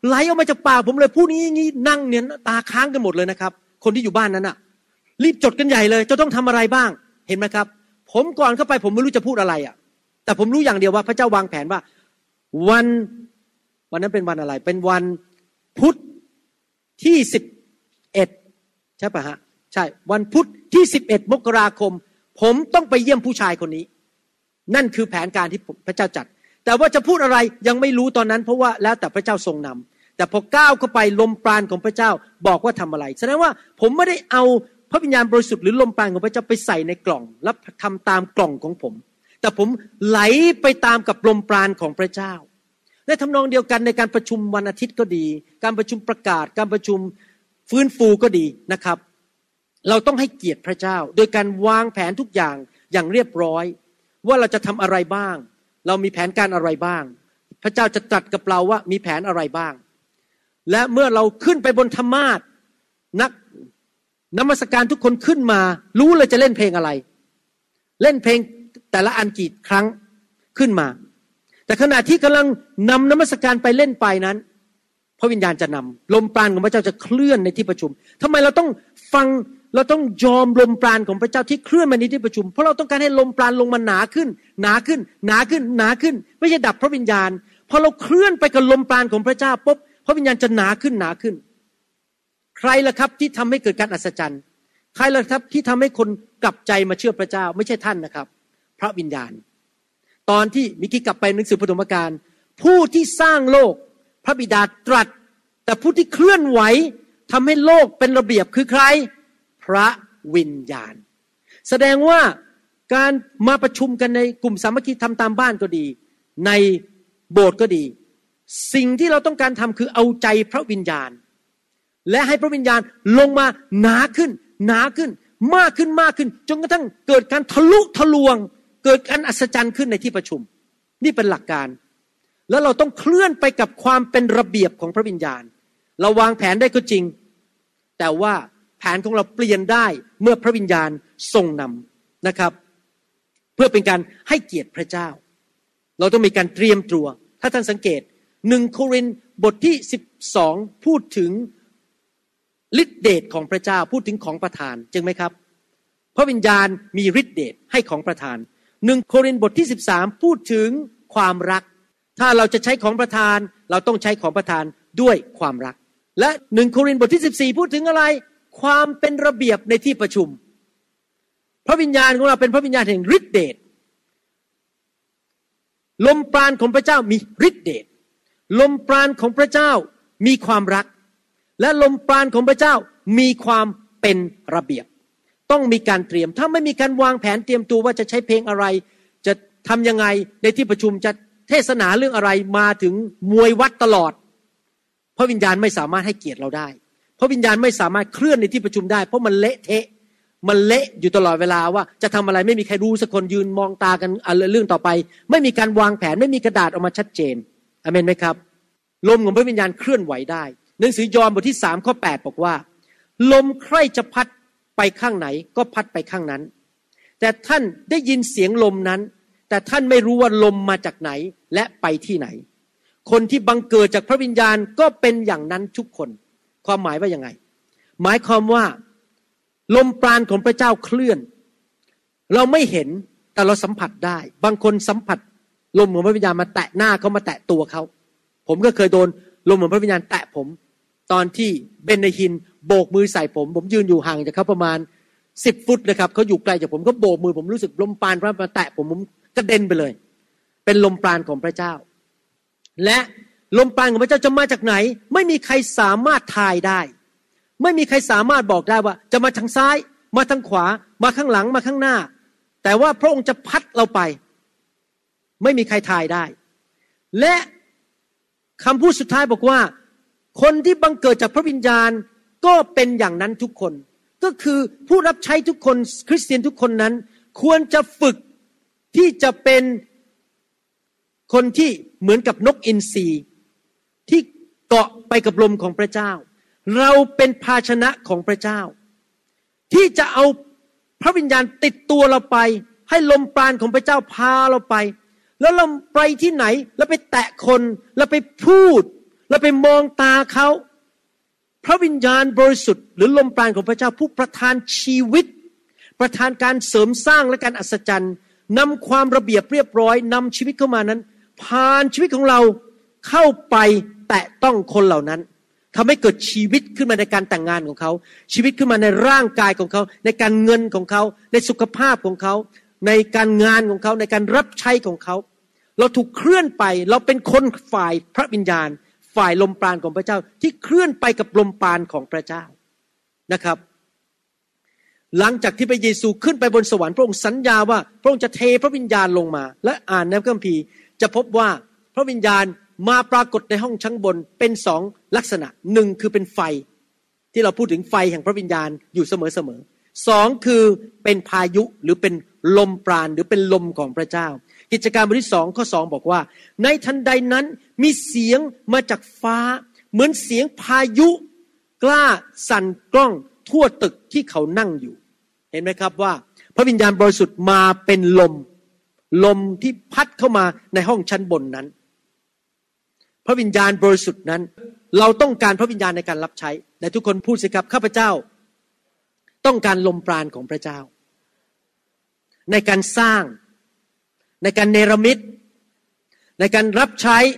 S2: ไหลออกมาจากปากผมเลยพูดนี้งี้นั่งเนี่ยตาค้างกันหมดเลยนะครับคนที่อยู่บ้านนั้นน่ะรีบจดกันใหญ่เลยจะต้องทำอะไรบ้างเห็นไหมครับผมก่อนเข้าไปผมไม่รู้จะพูดอะไรอ่ะแต่ผมรู้อย่างเดียวว่าพระเจ้าวางแผนว่าวันวันนั้นเป็นวันอะไรเป็นวันพุธที่สิบเอ็ดใช่ป่ะฮะใช่วันพุธที่สิบเอ็ดมกราคมผมต้องไปเยี่ยมผู้ชายคนนี้นั่นคือแผนการที่พระเจ้าจัดแต่ว่าจะพูดอะไรยังไม่รู้ตอนนั้นเพราะว่าแล้วแต่พระเจ้าทรงนำแต่พอก้าวเข้าไปลมปราณของพระเจ้าบอกว่าทำอะไรแสดงว่าผมไม่ได้เอาพระวิญญาณบริสุทธิ์หรือลมปราณของพระเจ้าไปใส่ในกล่องแล้วทำตามกล่องของผมแต่ผมไหลไปตามกับลมปราณของพระเจ้าและทำนองเดียวกันในการประชุมวันอาทิตย์ก็ดีการประชุมประกาศการประชุมฟื้นฟูก็ดีนะครับเราต้องให้เกียรติพระเจ้าโดยการวางแผนทุกอย่างอย่างเรียบร้อยว่าเราจะทำอะไรบ้างเรามีแผนการอะไรบ้างพระเจ้าจะตรัสกับเราว่ามีแผนอะไรบ้างและเมื่อเราขึ้นไปบนธรรมาสน์นักนมัสการทุกคนขึ้นมารู้เลยจะเล่นเพลงอะไรเล่นเพลงแต่ละอันกี่ครั้งขึ้นมาแต่ขณะที่กำลังนำนมัสการไปเล่นไปนั้นพระวิญญาณจะนำลมปราณของพระเจ้าจะเคลื่อนในที่ประชุมทำไมเราต้องฟังเราต้องยอมลมปราณของพระเจ้าที่เคลื่อนมาในที่ประชุมเพราะเราต้องการให้ลมปราณลงมาหนาขึ้นหนาขึ้นหนาขึ้นหนาขึ้นไม่ใช่ดับพระวิญญาณพอเราเคลื่อนไปกับลมปราณของพระเจ้าปุ๊บพระวิญญาณจะหนาขึ้นหนาขึ้นใครล่ะครับที่ทำให้เกิดการอัศจรรย์ใครล่ะครับที่ทำให้คนกลับใจมาเชื่อพระเจ้าไม่ใช่ท่านนะครับพระวิญญาณตอนที่มิกี้กลับไปหนังสือปฐมกาลผู้ที่สร้างโลกพระบิดาตรัสแต่ผู้ที่เคลื่อนไหวทำให้โลกเป็นระเบียบคือใครพระวิญญาณแสดงว่าการมาประชุมกันในกลุ่มสามัคคีทำตามบ้านก็ดีในโบสถ์ก็ดีสิ่งที่เราต้องการทำคือเอาใจพระวิญญาณและให้พระวิญญาณลงมาหนาขึ้นหนาขึ้นมากขึ้นมากขึ้นจนกระทั่งเกิดการทะลุทะลวงเกิดการอัศจรรย์ขึ้นในที่ประชุมนี่เป็นหลักการแล้วเราต้องเคลื่อนไปกับความเป็นระเบียบของพระวิญญาณเราวางแผนได้ก็จริงแต่ว่าแผนของเราเปลี่ยนได้เมื่อพระวิญญาณทรงนำนะครับเพื่อเป็นการให้เกียรติพระเจ้าเราต้องมีการเตรียมตัวถ้าท่านสังเกตหนึ่งโครินธ์บทที่สิบสองพูดถึงฤทธิเดชของพระเจ้าพูดถึงของประทานจริงไหมครับพระวิญญาณมีฤทธิเดชให้ของประทานหนึ่งโครินธ์บทที่สิบสามพูดถึงความรักถ้าเราจะใช้ของประทานเราต้องใช้ของประทานด้วยความรักและหนึ่งโครินธ์บทที่สิบสี่พูดถึงอะไรความเป็นระเบียบในที่ประชุมพระวิญญาณของเราเป็นพระวิญญาณแห่งฤทธิเดชลมปราณของพระเจ้ามีฤทธิเดชลมปราณของพระเจ้ามีความรักและลมปราณของพระเจ้ามีความเป็นระเบียบต้องมีการเตรียมถ้าไม่มีการวางแผนเตรียมตัวว่าจะใช้เพลงอะไรจะทำยังไงในที่ประชุมจะเทศนาเรื่องอะไรมาถึงมวยวัดตลอดพระวิญญาณไม่สามารถให้เกียรติเราได้พระวิญญาณไม่สามารถเคลื่อนในที่ประชุมได้เพราะมันเละเทะมันเละอยู่ตลอดเวลาว่าจะทำอะไรไม่มีใครรู้สักคนยืนมองตากันอะไรเรื่องต่อไปไม่มีการวางแผนไม่มีกระดาษออกมาชัดเจนอาเมนไหมครับลมของพระวิญญาณเคลื่อนไหวได้หนังสือยอห์นบทที่สามข้อแปดบอกว่าลมใครจะพัดไปข้างไหนก็พัดไปข้างนั้นแต่ท่านได้ยินเสียงลมนั้นแต่ท่านไม่รู้ว่าลมมาจากไหนและไปที่ไหนคนที่บังเกิดจากพระวิญญาณก็เป็นอย่างนั้นทุกคนความหมายว่ายังไงหมายความว่าลมปราณของพระเจ้าเคลื่อนเราไม่เห็นแต่เราสัมผัสได้บางคนสัมผัสลมของพระวิญญาณมาแตะหน้าเขามาแตะตัวเขาผมก็เคยโดนลมของพระวิญญาณแตะผมตอนที่เบนเนฮินโบกมือใส่ผมผมยืนอยู่ห่างจากเขาประมาณสิบฟุตนะครับเขาอยู่ไกลจากผมก็โบกมือผมรู้สึกลมปราณพระมาแตะผมผมกระเด็นไปเลยเป็นลมปราณของพระเจ้าและลมปราณของพระเจ้าจะมาจากไหนไม่มีใครสามารถทายได้ไม่มีใครสามารถบอกได้ว่าจะมาทางซ้ายมาทางขวามาข้างหลังมาข้างหน้าแต่ว่าพระองค์จะพัดเราไปไม่มีใครทายได้และคำพูดสุดท้ายบอกว่าคนที่บังเกิดจากพระวิญญาณก็เป็นอย่างนั้นทุกคนก็คือผู้รับใช้ทุกคนคริสเตียนทุกคนนั้นควรจะฝึกที่จะเป็นคนที่เหมือนกับนกอินทรีที่เกาะไปกับลมของพระเจ้าเราเป็นภาชนะของพระเจ้าที่จะเอาพระวิญญาณติดตัวเราไปให้ลมปราณของพระเจ้าพาเราไปแล้วเราไปที่ไหนแล้วไปแตะคนแล้วไปพูดเราไปมองตาเขาพระวิญญาณบริสุทธิ์หรือลมปราณของพระเจ้าผู้ประทานชีวิตประทานการเสริมสร้างและการอัศจรรย์นำความระเบียบเรียบร้อยนำชีวิตเข้ามานั้นผ่านชีวิตของเราเข้าไปแตะต้องคนเหล่านั้นทำให้เกิดชีวิตขึ้นมาในการแต่งงานของเขาชีวิตขึ้นมาในร่างกายของเขาในการเงินของเขาในสุขภาพของเขาในการงานของเขาในการรับใช้ของเขาเราถูกเคลื่อนไปเราเป็นคนฝ่ายพระวิญญาณฝ่ายลมปราณของพระเจ้าที่เคลื่อนไปกับลมปราณของพระเจ้านะครับหลังจากที่พระเยซูขึ้นไปบนสวรรค์พระองค์สัญญาว่าพระองค์จะเทพระวิญญาณลงมาและอ่านในพระคัมภีร์จะพบว่าพระวิญญาณมาปรากฏในห้องชั้นบนเป็นสองลักษณะหนึ่งคือเป็นไฟที่เราพูดถึงไฟแห่งพระวิญญาณอยู่เสมอๆสองคือเป็นพายุหรือเป็นลมปราณหรือเป็นลมของพระเจ้ากิจการบทที่สองข้อสองบอกว่าในทันใดนั้นมีเสียงมาจากฟ้าเหมือนเสียงพายุกล้าสั่นกล้องทั่วตึกที่เขานั่งอยู่เห็นไหมครับว่าพระวิญญาณบริสุทธิ์มาเป็นลมลมที่พัดเข้ามาในห้องชั้นบนนั้นพระวิญญาณบริสุทธิ์นั้นเราต้องการพระวิญญาณในการรับใช้และทุกคนพูดสิครับข้าพเจ้าต้องการลมปราณของพระเจ้าในการสร้างในการเนรมิตในการรับใช้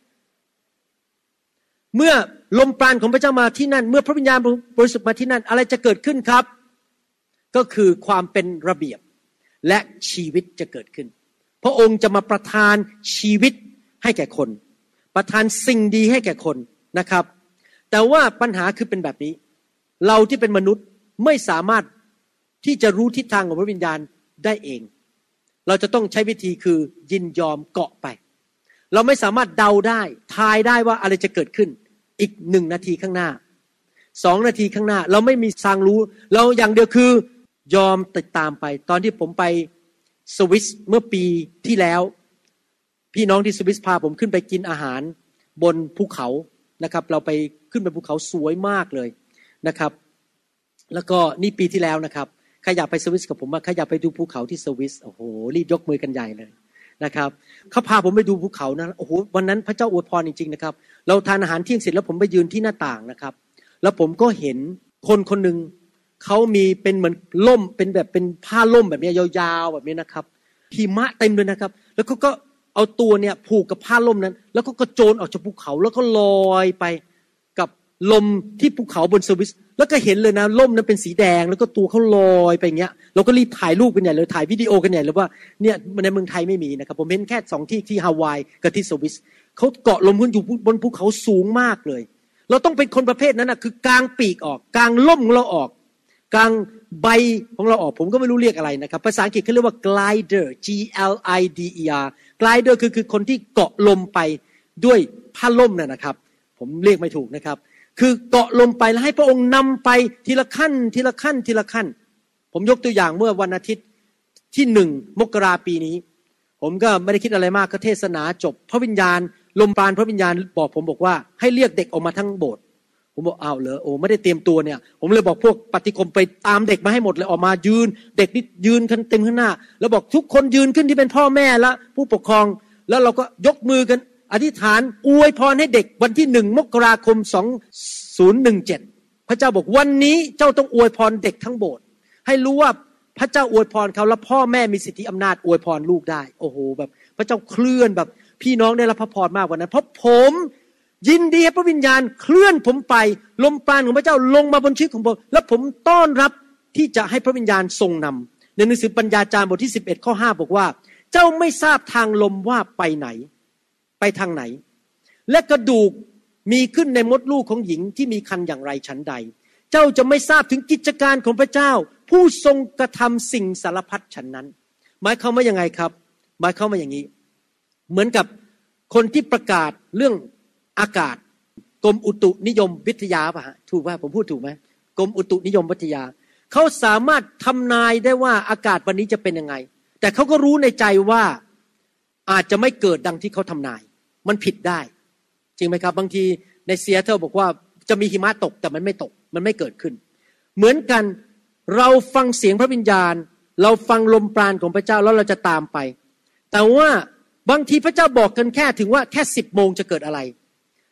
S2: เมื่อลมปราณของพระเจ้ามาที่นั่นเมื่อพระวิญญาณบริสุทธิ์มาที่นั่นอะไรจะเกิดขึ้นครับก็คือความเป็นระเบียบและชีวิตจะเกิดขึ้นพระองค์จะมาประทานชีวิตให้แก่คนประทานสิ่งดีให้แก่คนนะครับแต่ว่าปัญหาคือเป็นแบบนี้เราที่เป็นมนุษย์ไม่สามารถที่จะรู้ทิศทางของพระวิญญาณได้เองเราจะต้องใช้วิธีคือยินยอมเกาะไปเราไม่สามารถเดาได้ทายได้ว่าอะไรจะเกิดขึ้นอีกหนึ่งนาทีข้างหน้าสองนาทีข้างหน้าเราไม่มีทางรู้เราอย่างเดียวคือยอมติดตามไปตอนที่ผมไปสวิสเมื่อปีที่แล้วพี่น้องที่สวิสพาผมขึ้นไปกินอาหารบนภูเขานะครับเราไปขึ้นไปภูเขาสวยมากเลยนะครับแล้วก็นี่ปีที่แล้วนะครับใครอยากไปสวิสกับผมว่าใครอยากไปดูภูเขาที่สวิสโอ้โหรีบยกมือกันใหญ่เลยนะครับเขาพาผมไปดูภูเขานะโอ้โหวันนั้นพระเจ้าอวยพรจริงๆนะครับเราทานอาหารเที่ยงเสร็จแล้วผมไปยืนที่หน้าต่างนะครับแล้วผมก็เห็นคนคนหนึ่งเขามีเป็นเหมือนล่มเป็นแบบเป็นผ้าล่มแบบนี้ยาวๆแบบนี้นะครับหิมะเต็มเลยนะครับแล้วเขาก็เอาตัวเนี่ยผูกกับผ้าล่มนั้นแล้วก็กระโจนออกจากภูเขาแล้วก็ลอยไปกับลมที่ภูเขาบนสวิสแล้วก็เห็นเลยนะล่มนั้นเป็นสีแดงแล้วก็ตัวเขาลอยไปอย่างเงี้ยเราก็รีบถ่ายรูปกันใหญ่เลยถ่ายวิดีโอกันใหญ่เลยว่าเนี่ยในเมืองไทยไม่มีนะครับผมเห็นแค่สองที่ที่ฮาวายกับที่สวิสเขาเกาะลมขึ้นอยู่บนภูเขาสูงมากเลยเราต้องเป็นคนประเภทนั้นนะคือกางปีกออกกางล่มของเราออกกางใบของเราออกผมก็ไม่รู้เรียกอะไรนะครับภาษาอังกฤษเขาเรียกว่า glider G L I D E R glider คือคือคนที่เกาะลมไปด้วยผ้าล่มน่ะนะครับผมเรียกไม่ถูกนะครับคือเกาะลมไปแล้วให้พระองค์นำไปทีละขั้นทีละขั้นทีละขั้นผมยกตัวอย่างเมื่อวันอาทิตย์ที่หนึ่งมกราปีนี้ผมก็ไม่ได้คิดอะไรมากก็เทศนาจบพระวิญญาณลมปราณพระวิญญาณบอกผมบอกว่าให้เรียกเด็กออกมาทั้งโบสถ์ผมบอกอ้าวเหรอโอ้ไม่ได้เตรียมตัวเนี่ยผมเลยบอกพวกปฏิคมไปตามเด็กมาให้หมดเลยออกมายืนเด็กนี่ยืนกันเต็มข้างหน้าแล้วบอกทุกคนยืนขึ้นที่เป็นพ่อแม่และผู้ปกครองแล้วเราก็ยกมือกันอธิษฐานอวยพรให้เด็กวันที่หนึ่งมกราคมสองพันสิบเจ็ดพระเจ้าบอกวันนี้เจ้าต้องอวยพรเด็กทั้งโบสถ์ให้รู้ว่าพระเจ้าอวยพรเขาแล้วพ่อแม่มีสิทธิอำนาจอวยพรลูกได้โอ้โหแบบพระเจ้าเคลื่อนแบบพี่น้องได้รับพระพรมากกว่านั้นเพราะผมยินดีให้พระวิญญาณเคลื่อนผมไปลมปราณของพระเจ้าลงมาบนชีวิตของผมและผมต้อนรับที่จะให้พระวิญญาณทรงนำในหนังสือปัญญาจารย์บทที่สิบเอ็ดข้อห้าบอกว่าเจ้าไม่ทราบทางลมว่าไปไหนไปทางไหนและกระดูกมีขึ้นในมดลูกของหญิงที่มีครรภ์อย่างไรฉันใดเจ้าจะไม่ทราบถึงกิจการของพระเจ้าผู้ทรงกระทำสิ่งสารพัดฉันนั้นหมายความว่ายังไงครับหมายความว่าอย่างนี้เหมือนกับคนที่ประกาศเรื่องอากาศกรมอุตุนิยมวิทยาป่ะฮะถูกป่ะผมพูดถูกไหมกรมอุตุนิยมวิทยาเขาสามารถทำนายได้ว่าอากาศวันนี้จะเป็นยังไงแต่เขาก็รู้ในใจว่าอาจจะไม่เกิดดังที่เขาทำนายมันผิดได้จริงไหมครับบางทีในซีแอตเทิลบอกว่าจะมีหิมะตกแต่มันไม่ตกมันไม่เกิดขึ้นเหมือนกันเราฟังเสียงพระวิญญาณเราฟังลมปราณของพระเจ้าแล้วเราจะตามไปแต่ว่าบางทีพระเจ้าบอกกันแค่ถึงว่าแค่สิบโมงจะเกิดอะไร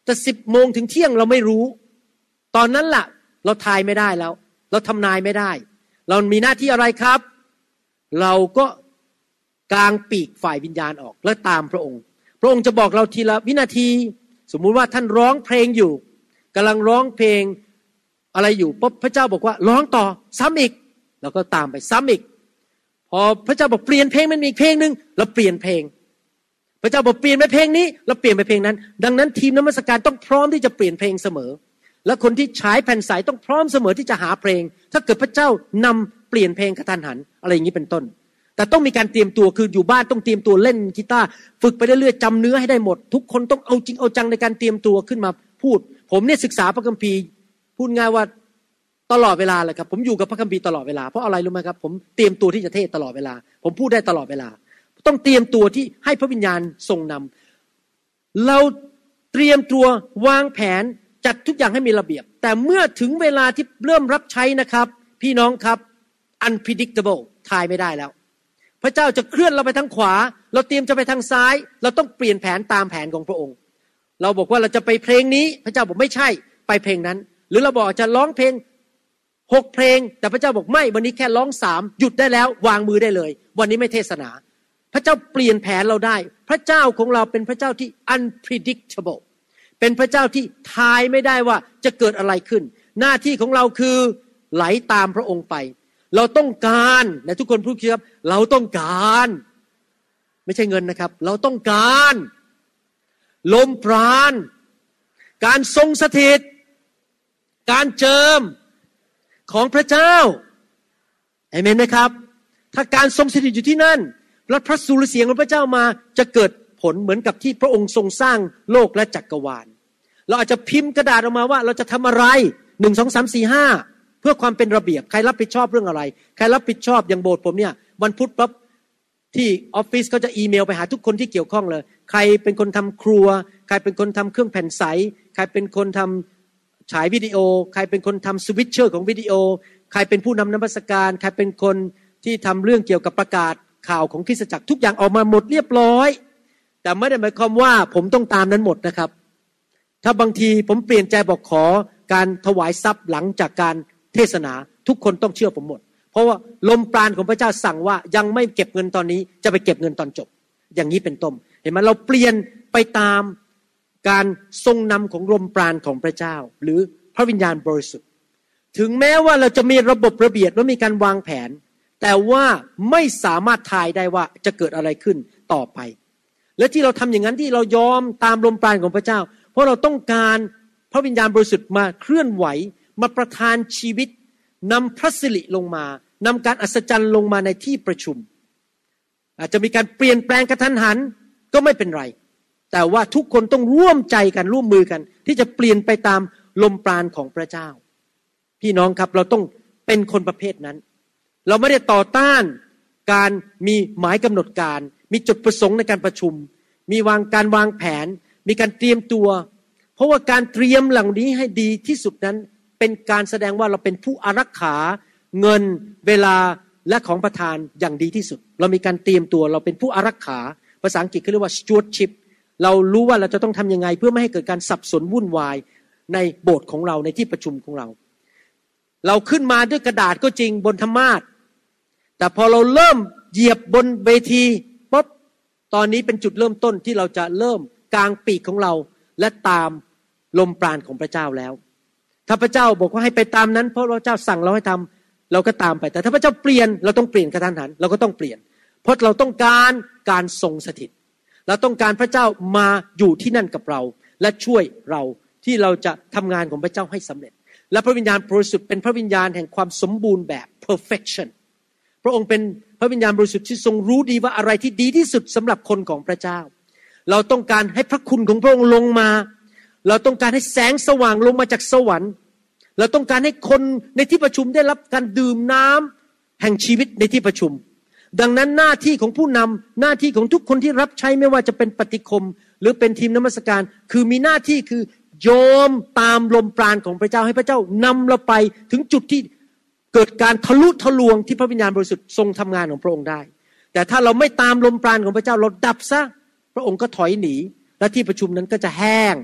S2: แต่สิบโมงถึงเที่ยงเราไม่รู้ตอนนั้นล่ะเราทายไม่ได้แล้วเราทำนายไม่ได้เรามีหน้าที่อะไรครับเราก็กางปีกฝ่ายวิญญาณออกแล้วตามพระองค์พระองค์จะบอกเราทีละวินาทีสมมุติว่าท่านร้องเพลงอยู่กำลังร้องเพลงอะไรอยู่ปุ๊บพระเจ้าบอกว่าร้องต่อซ้ำอีกเราก็ตามไปซ้ำอีกพอพระเจ้าบอกเปลี่ยนเพลงมันมีอีกเพลงนึงเราเปลี่ยนเพลงพระเจ้าบอกเปลี่ยนไปเพลงนี้เราเปลี่ยนไปเพลงนั้นดังนั้นทีมนมัสการต้องพร้อมที่จะเปลี่ยนเพลงเสมอและคนที่ฉายแผ่นสายต้องพร้อมเสมอที่จะหาเพลงถ้าเกิดพระเจ้านำเปลี่ยนเพลงกระทันหันอะไรอย่างนี้เป็นต้นแต่ต้องมีการเตรียมตัวคืออยู่บ้านต้องเตรียมตัวเล่นกีตาร์ฝึกไปเรื่อยๆจำเนื้อให้ได้หมดทุกคนต้องเอาจริงเอาจังในการเตรียมตัวขึ้นมาพูดผมเนี่ยศึกษาพระคัมภีร์พูดง่ายว่าตลอดเวลาเลยครับผมอยู่กับพระคัมภีร์ตลอดเวลาเพราะอะไรรู้ไหมครับผมเตรียมตัวที่จะเทศตลอดเวลาผมพูดได้ตลอดเวลาต้องเตรียมตัวที่ให้พระวิญญาณทรงนำเราเตรียมตัววางแผนจัดทุกอย่างให้มีระเบียบแต่เมื่อถึงเวลาที่เริ่มรับใช้นะครับพี่น้องครับ unpredictable ทายไม่ได้แล้วพระเจ้าจะเคลื่อนเราไปทางขวาเราเตรียมจะไปทางซ้ายเราต้องเปลี่ยนแผนตามแผนของพระองค์เราบอกว่าเราจะไปเพลงนี้พระเจ้าบอกไม่ใช่ไปเพลงนั้นหรือเราบอกจะร้องเพลงหกเพลงแต่พระเจ้าบอกไม่วันนี้แค่ร้องสามหยุดได้แล้ววางมือได้เลยวันนี้ไม่เทศนาพระเจ้าเปลี่ยนแผนเราได้พระเจ้าของเราเป็นพระเจ้าที่ unpredictable เป็นพระเจ้าที่ทายไม่ได้ว่าจะเกิดอะไรขึ้นหน้าที่ของเราคือไหลตามพระองค์ไปเราต้องการและทุกคนพูดครับเราต้องการไม่ใช่เงินนะครับเราต้องการลมปราณการทรงสถิตการเจิมของพระเจ้าอาเมนไหมครับถ้าการทรงสถิตอยู่ที่นั่นและพระสุรเสียงของพระเจ้ามาจะเกิดผลเหมือนกับที่พระองค์ทรงสร้างโลกและจักรวาลเราอาจจะพิมพ์กระดาษออกมาว่าเราจะทำอะไรหนึ่ง สอง สาม สี่ ห้าเพื่อความเป็นระเบียบใครรับผิดชอบเรื่องอะไรใครรับผิดชอบอย่างโบสถ์ผมเนี่ยวันพุธปั๊บที่ออฟฟิศก็จะอีเมลไปหาทุกคนที่เกี่ยวข้องเลยใครเป็นคนทำครัวใครเป็นคนทำเครื่องแผ่นใสใครเป็นคนทำฉายวิดีโอใครเป็นคนทำสวิตเชอร์ของวิดีโอใครเป็นผู้นำนมัสการใครเป็นคนที่ทำเรื่องเกี่ยวกับประกาศข่าวของคริสตจักรทุกอย่างออกมาหมดเรียบร้อยแต่ไม่ได้หมายความว่าผมต้องตามนั้นหมดนะครับถ้าบางทีผมเปลี่ยนใจบอกขอการถวายทรัพย์หลังจากการเทศนาทุกคนต้องเชื่อผมหมดเพราะว่าลมปราณของพระเจ้าสั่งว่ายังไม่เก็บเงินตอนนี้จะไปเก็บเงินตอนจบอย่างนี้เป็นต้นเห็นไหมเราเปลี่ยนไปตามการทรงนำของลมปราณของพระเจ้าหรือพระวิญญาณบริสุทธิ์ถึงแม้ว่าเราจะมีระบบระเบียบและมีการวางแผนแต่ว่าไม่สามารถทายได้ว่าจะเกิดอะไรขึ้นต่อไปและที่เราทำอย่างนั้นที่เรายอมตามลมปราณของพระเจ้าเพราะเราต้องการพระวิญญาณบริสุทธิ์มาเคลื่อนไหวมาประทานชีวิตนำพระสิริลงมานำการอัศจรรย์ลงมาในที่ประชุมอาจจะมีการเปลี่ยนแปลงกระทันหันก็ไม่เป็นไรแต่ว่าทุกคนต้องร่วมใจกันร่วมมือกันที่จะเปลี่ยนไปตามลมปราณของพระเจ้าพี่น้องครับเราต้องเป็นคนประเภทนั้นเราไม่ได้ต่อต้านการมีหมายกำหนดการมีจุดประสงค์ในการประชุมมีวางการวางแผนมีการเตรียมตัวเพราะว่าการเตรียมเหล่านี้ให้ดีที่สุดนั้นเป็นการแสดงว่าเราเป็นผู้อารักขาเงินเวลาและของประทานอย่างดีที่สุดเรามีการเตรียมตัวเราเป็นผู้อารักขาภาษาอังกฤษเขาเรียกว่า stewardship เรารู้ว่าเราจะต้องทำยังไงเพื่อไม่ให้เกิดการสับสนวุ่นวายในโบสถ์ของเราในที่ประชุมของเราเราขึ้นมาด้วยกระดาษก็จริงบนธรรมาสน์แต่พอเราเริ่มเหยียบบนเวทีปุ๊บตอนนี้เป็นจุดเริ่มต้นที่เราจะเริ่มกางปีกของเราและตามลมปราณของพระเจ้าแล้วถ้าพระเจ้าบอกว่าให้ไปตามนั้นเพราะพระเจ้าสั่งเราให้ทำเราก็ตามไปแต่ถ้าพระเจ้าเปลี่ยนเราต้องเปลี่ยนกระทันหันเราก็ต้องเปลี่ยนเพราะเราต้องการการทรงสถิตเราต้องการพระเจ้ามาอยู่ที่นั่นกับเราและช่วยเราที่เราจะทำงานของพระเจ้าให้สำเร็จและพระวิญญาณบริสุทธิ์เป็นพระวิญญาณแห่งความสมบูรณ์แบบ perfection พระองค์เป็นพระวิญญาณบริสุทธิ์ที่ทรงรู้ดีว่าอะไรที่ดีที่สุดสำหรับคนของพระเจ้าเราต้องการให้พระคุณของพระองค์ลงมาเราต้องการให้แสงสว่างลงมาจากสวรรค์เราต้องการให้คนในที่ประชุมได้รับการดื่มน้ำแห่งชีวิตในที่ประชุมดังนั้นหน้าที่ของผู้นำหน้าที่ของทุกคนที่รับใช้ไม่ว่าจะเป็นปฏิคมหรือเป็นทีมนมัสการคือมีหน้าที่คือโยมตามลมปราณของพระเจ้าให้พระเจ้านำเราไปถึงจุดที่เกิดการทะลุทะลวงที่พระวิญญาณบริสุทธิ์ทรงทำงานของพระองค์ได้แต่ถ้าเราไม่ตามลมปราณของพระเจ้าเราดับซะพระองค์ก็ถอยหนีและที่ประชุมนั้นก็จะแห้ง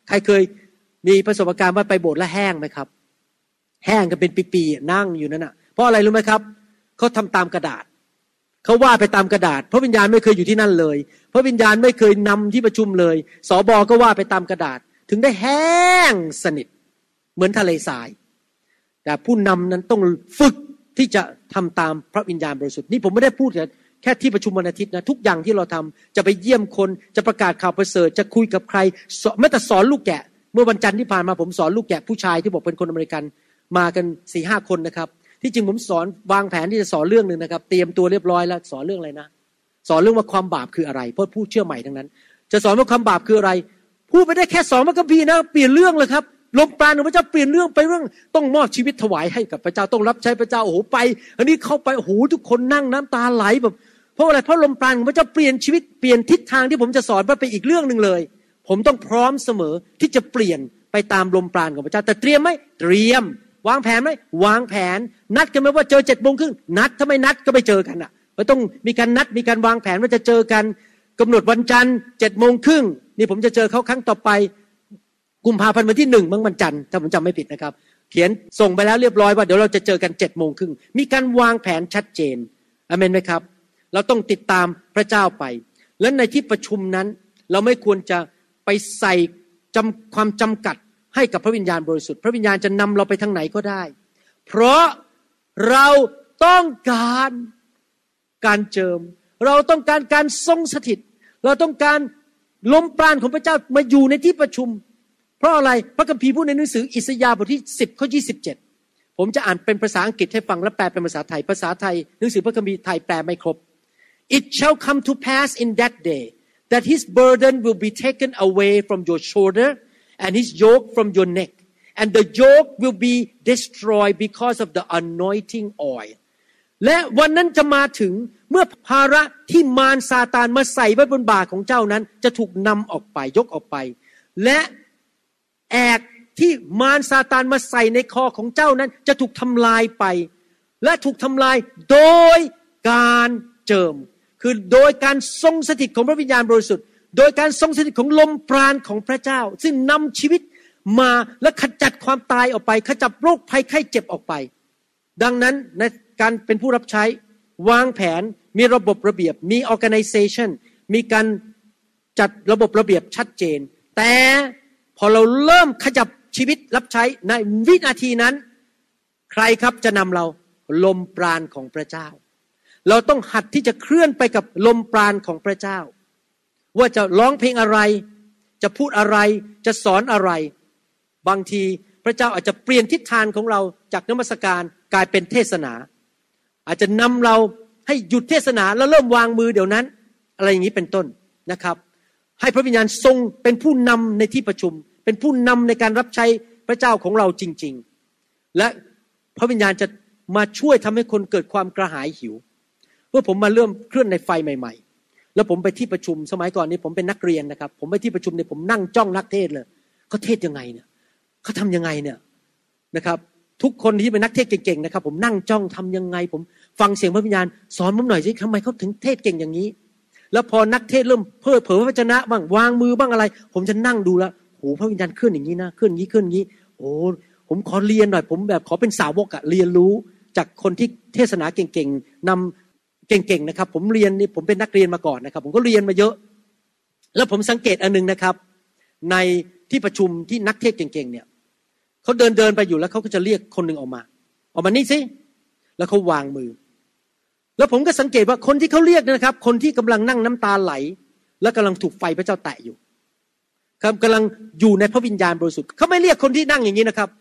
S2: ใครเคยมีประสบการณ์ว่าไปโบสถ์แล้วแห้งไหมครับแห้งกันเป็นปีๆนั่งอยู่นั่นน่ะเพราะอะไรรู้ไหมครับเขาทำตามกระดาษเขาว่าไปตามกระดาษพระวิญญาณไม่เคยอยู่ที่นั่นเลยพระวิญญาณไม่เคยนำที่ประชุมเลยสบก็ว่าไปตามกระดาษถึงได้แห้งสนิทเหมือนทะเลทรายแต่ผู้นำนั้นต้องฝึกที่จะทำตามพระวิญญาณบริสุทธิ์นี่ผมไม่ได้พูดแค่ที่ประชุมวันอาทิตย์นะทุกอย่างที่เราทำจะไปเยี่ยมคนจะประกาศข่าวประเสริฐจะคุยกับใครแม้แต่สอนลูกแกะเมื่อวันจันทร์ที่ผ่านมาผมสอนลูกแกะผู้ชายที่บอกเป็นคนอเมริกันมากัน สี่ห้า คนนะครับที่จริงผมสอนวางแผนที่จะสอนเรื่องนึงนะครับเตรียมตัวเรียบร้อยแล้วสอนเรื่องอะไรนะสอนเรื่องว่าความบาปคืออะไรเพราะผู้เชื่อใหม่ทั้งนั้นจะสอนว่าความบาปคืออะไรพูดไปได้แค่สองพระคัมภีร์นะเปลี่ยนเรื่องเลยครับลมปราณของพระเจ้าเปลี่ยนเรื่องไปเรื่องต้องมอบชีวิตถวายให้กับพระเจ้าต้องรับใช้พระเจ้าโอ้โหไปอันนี้เข้าไปโอ้โหทุกคนนั่งน้ำตาไหลแบบเพราะอะไรเพราะลมปราณของพระเจ้าเปลี่ยนชีวิตเปลี่ยนทิศทางที่ผมจะสอนไปอีกเรื่องนึงเลยผมต้องพร้อมเสมอที่จะเปลี่ยนไปตามลมปราณของพระเจ้าแต่เตรียมไหมเตรียมวางแผนไหมวางแผนนัดกันไหมว่าเจอเจ็ดโมงครึ่งนัดถ้าไม่นัดก็ไปเจอกันอ่ะมันต้องมีการนัดมีการวางแผนว่าจะเจอกันกำหนดวันจันทร์เจ็ดโมงครึ่งนี่ผมจะเจอเขาครั้งต่อไปกุมภาพันธ์วันที่หนึ่งมั้งวันจันทร์ถ้าผมจำไม่ผิดนะครับเขียนส่งไปแล้วเรียบร้อยว่าเดี๋ยวเราจะเจอกันเจ็ดโมงครึ่งมีการวางแผนชัดเจนอาเมนไหมครับเราต้องติดตามพระเจ้าไปและในที่ประชุมนั้นเราไม่ควรจะไปใส่จำความจำกัดให้กับพระวิญญาณบริสุทธิ์พระวิญญาณจะนำเราไปทางไหนก็ได้เพราะเราต้องการการเจิมเราต้องการการทรงสถิตเราต้องการลมปราณของพระเจ้ามาอยู่ในที่ประชุมเพราะอะไรพระคัมภีร์พูดในหนังสืออิสยาห์บทที่สิบข้อยี่สิบเจ็ดผมจะอ่านเป็นภาษาอังกฤษให้ฟังและแปลเป็นภาษาไทยภาษาไทยหนังสือพระคัมภีร์ไทยแปลไม่ครบ It shall come to pass in that day that his burden will be taken away from your shoulder and his yoke from your neck and the yoke will be destroyed because of the anointing oil และวันนั้นจะมาถึงเมื่อภาระที่มารซาตานมาใส่ไว้บนบ่าของเจ้านั้นจะถูกนำออกไปยกออกไปและแอกที่มารซาตานมาใส่ในคอของเจ้านั้นจะถูกทำลายไปและถูกทำลายโดยการเจิมคือโดยการทรงสถิตของพระวิญญาณบริสุทธิ์โดยการทรงสถิตของลมปราณของพระเจ้าซึ่งนำชีวิตมาและขจัดความตายออกไปขจัดโรคภัยไข้เจ็บออกไปดังนั้นในการเป็นผู้รับใช้วางแผนมีระบบระเบียบมี organization มีการจัดระบบระเบียบชัดเจนแต่พอเราเริ่มขยับชีวิตรับใช้ในวินาทีนั้นใครครับจะนำเราลมปราณของพระเจ้าเราต้องหัดที่จะเคลื่อนไปกับลมปราณของพระเจ้าว่าจะร้องเพลงอะไรจะพูดอะไรจะสอนอะไรบางทีพระเจ้าอาจจะเปลี่ยนทิศทางของเราจากนมัสการกลายเป็นเทศนาอาจจะนำเราให้หยุดเทศนาแล้วเริ่มวางมือเดี๋ยวนั้นอะไรอย่างนี้เป็นต้นนะครับให้พระวิญญาณทรงเป็นผู้นำในที่ประชุมเป็นผู้นำในการรับใช้พระเจ้าของเราจริงๆและพระวิญญาณจะมาช่วยทำให้คนเกิดความกระหายหิวเมื่อผมมาเริ่มเคลื่อนในไฟใหม่ๆแล้วผมไปที่ประชุมสมัยก่อนนี้ผมเป็นนักเรียนนะครับผมไปที่ประชุมเนี่ยผมนั่งจ้องนักเทศเลยเขาเทศยังไงเนี่ยเขาทำยังไงเนี่ยนะครับทุกคนที่เป็นนักเทศเก่งๆนะครับผมนั่งจ้องทำยังไงผมฟังเสียงพระวิญญาณสอนผมหน่อยสิทำไมเขาถึงเทศเก่งอย่างนี้แล้วพอนักเทศเริ่มเพ้อเผยพระวจนะบ้างวางมือบ้างอะไรผมจะนั่งดูแล้วโอ้พระวิญญาณเคลื่อนอย่างนี้นะเคลื่อนอย่างนี้เคลื่อนอย่างนี้โอ้ผมขอเรียนหน่อยผมแบบขอเป็นสาวกอะเรียนรู้จากคนที่เทศนาเก่งๆนำเก่งๆนะครับผมเรียนนี่ผมเป็นนักเรียนมาก่อนนะครับผมก็เรียนมาเยอะแล้วผมสังเกตอันนึงนะครับในที่ประชุมที่นักเทศเก่งๆเนี่ยเขาเดินเดินไปอยู่แล้วเขาก็จะเรียกคนหนึ่งออกมาออกมานี่สิแล้วเขาวางมือแล้วผมก็สังเกตว่าคนที่เขาเรียกนะครับคนที่กำลังนั่งน้ำตาไหลและกำลังถูกไฟพระเจ้าแตะอยู่กำลังอยู่ในพระวิญญาณบริสุทธิ์เขาไม่เรียกคนที่นั่งอย่างนี้นะครับ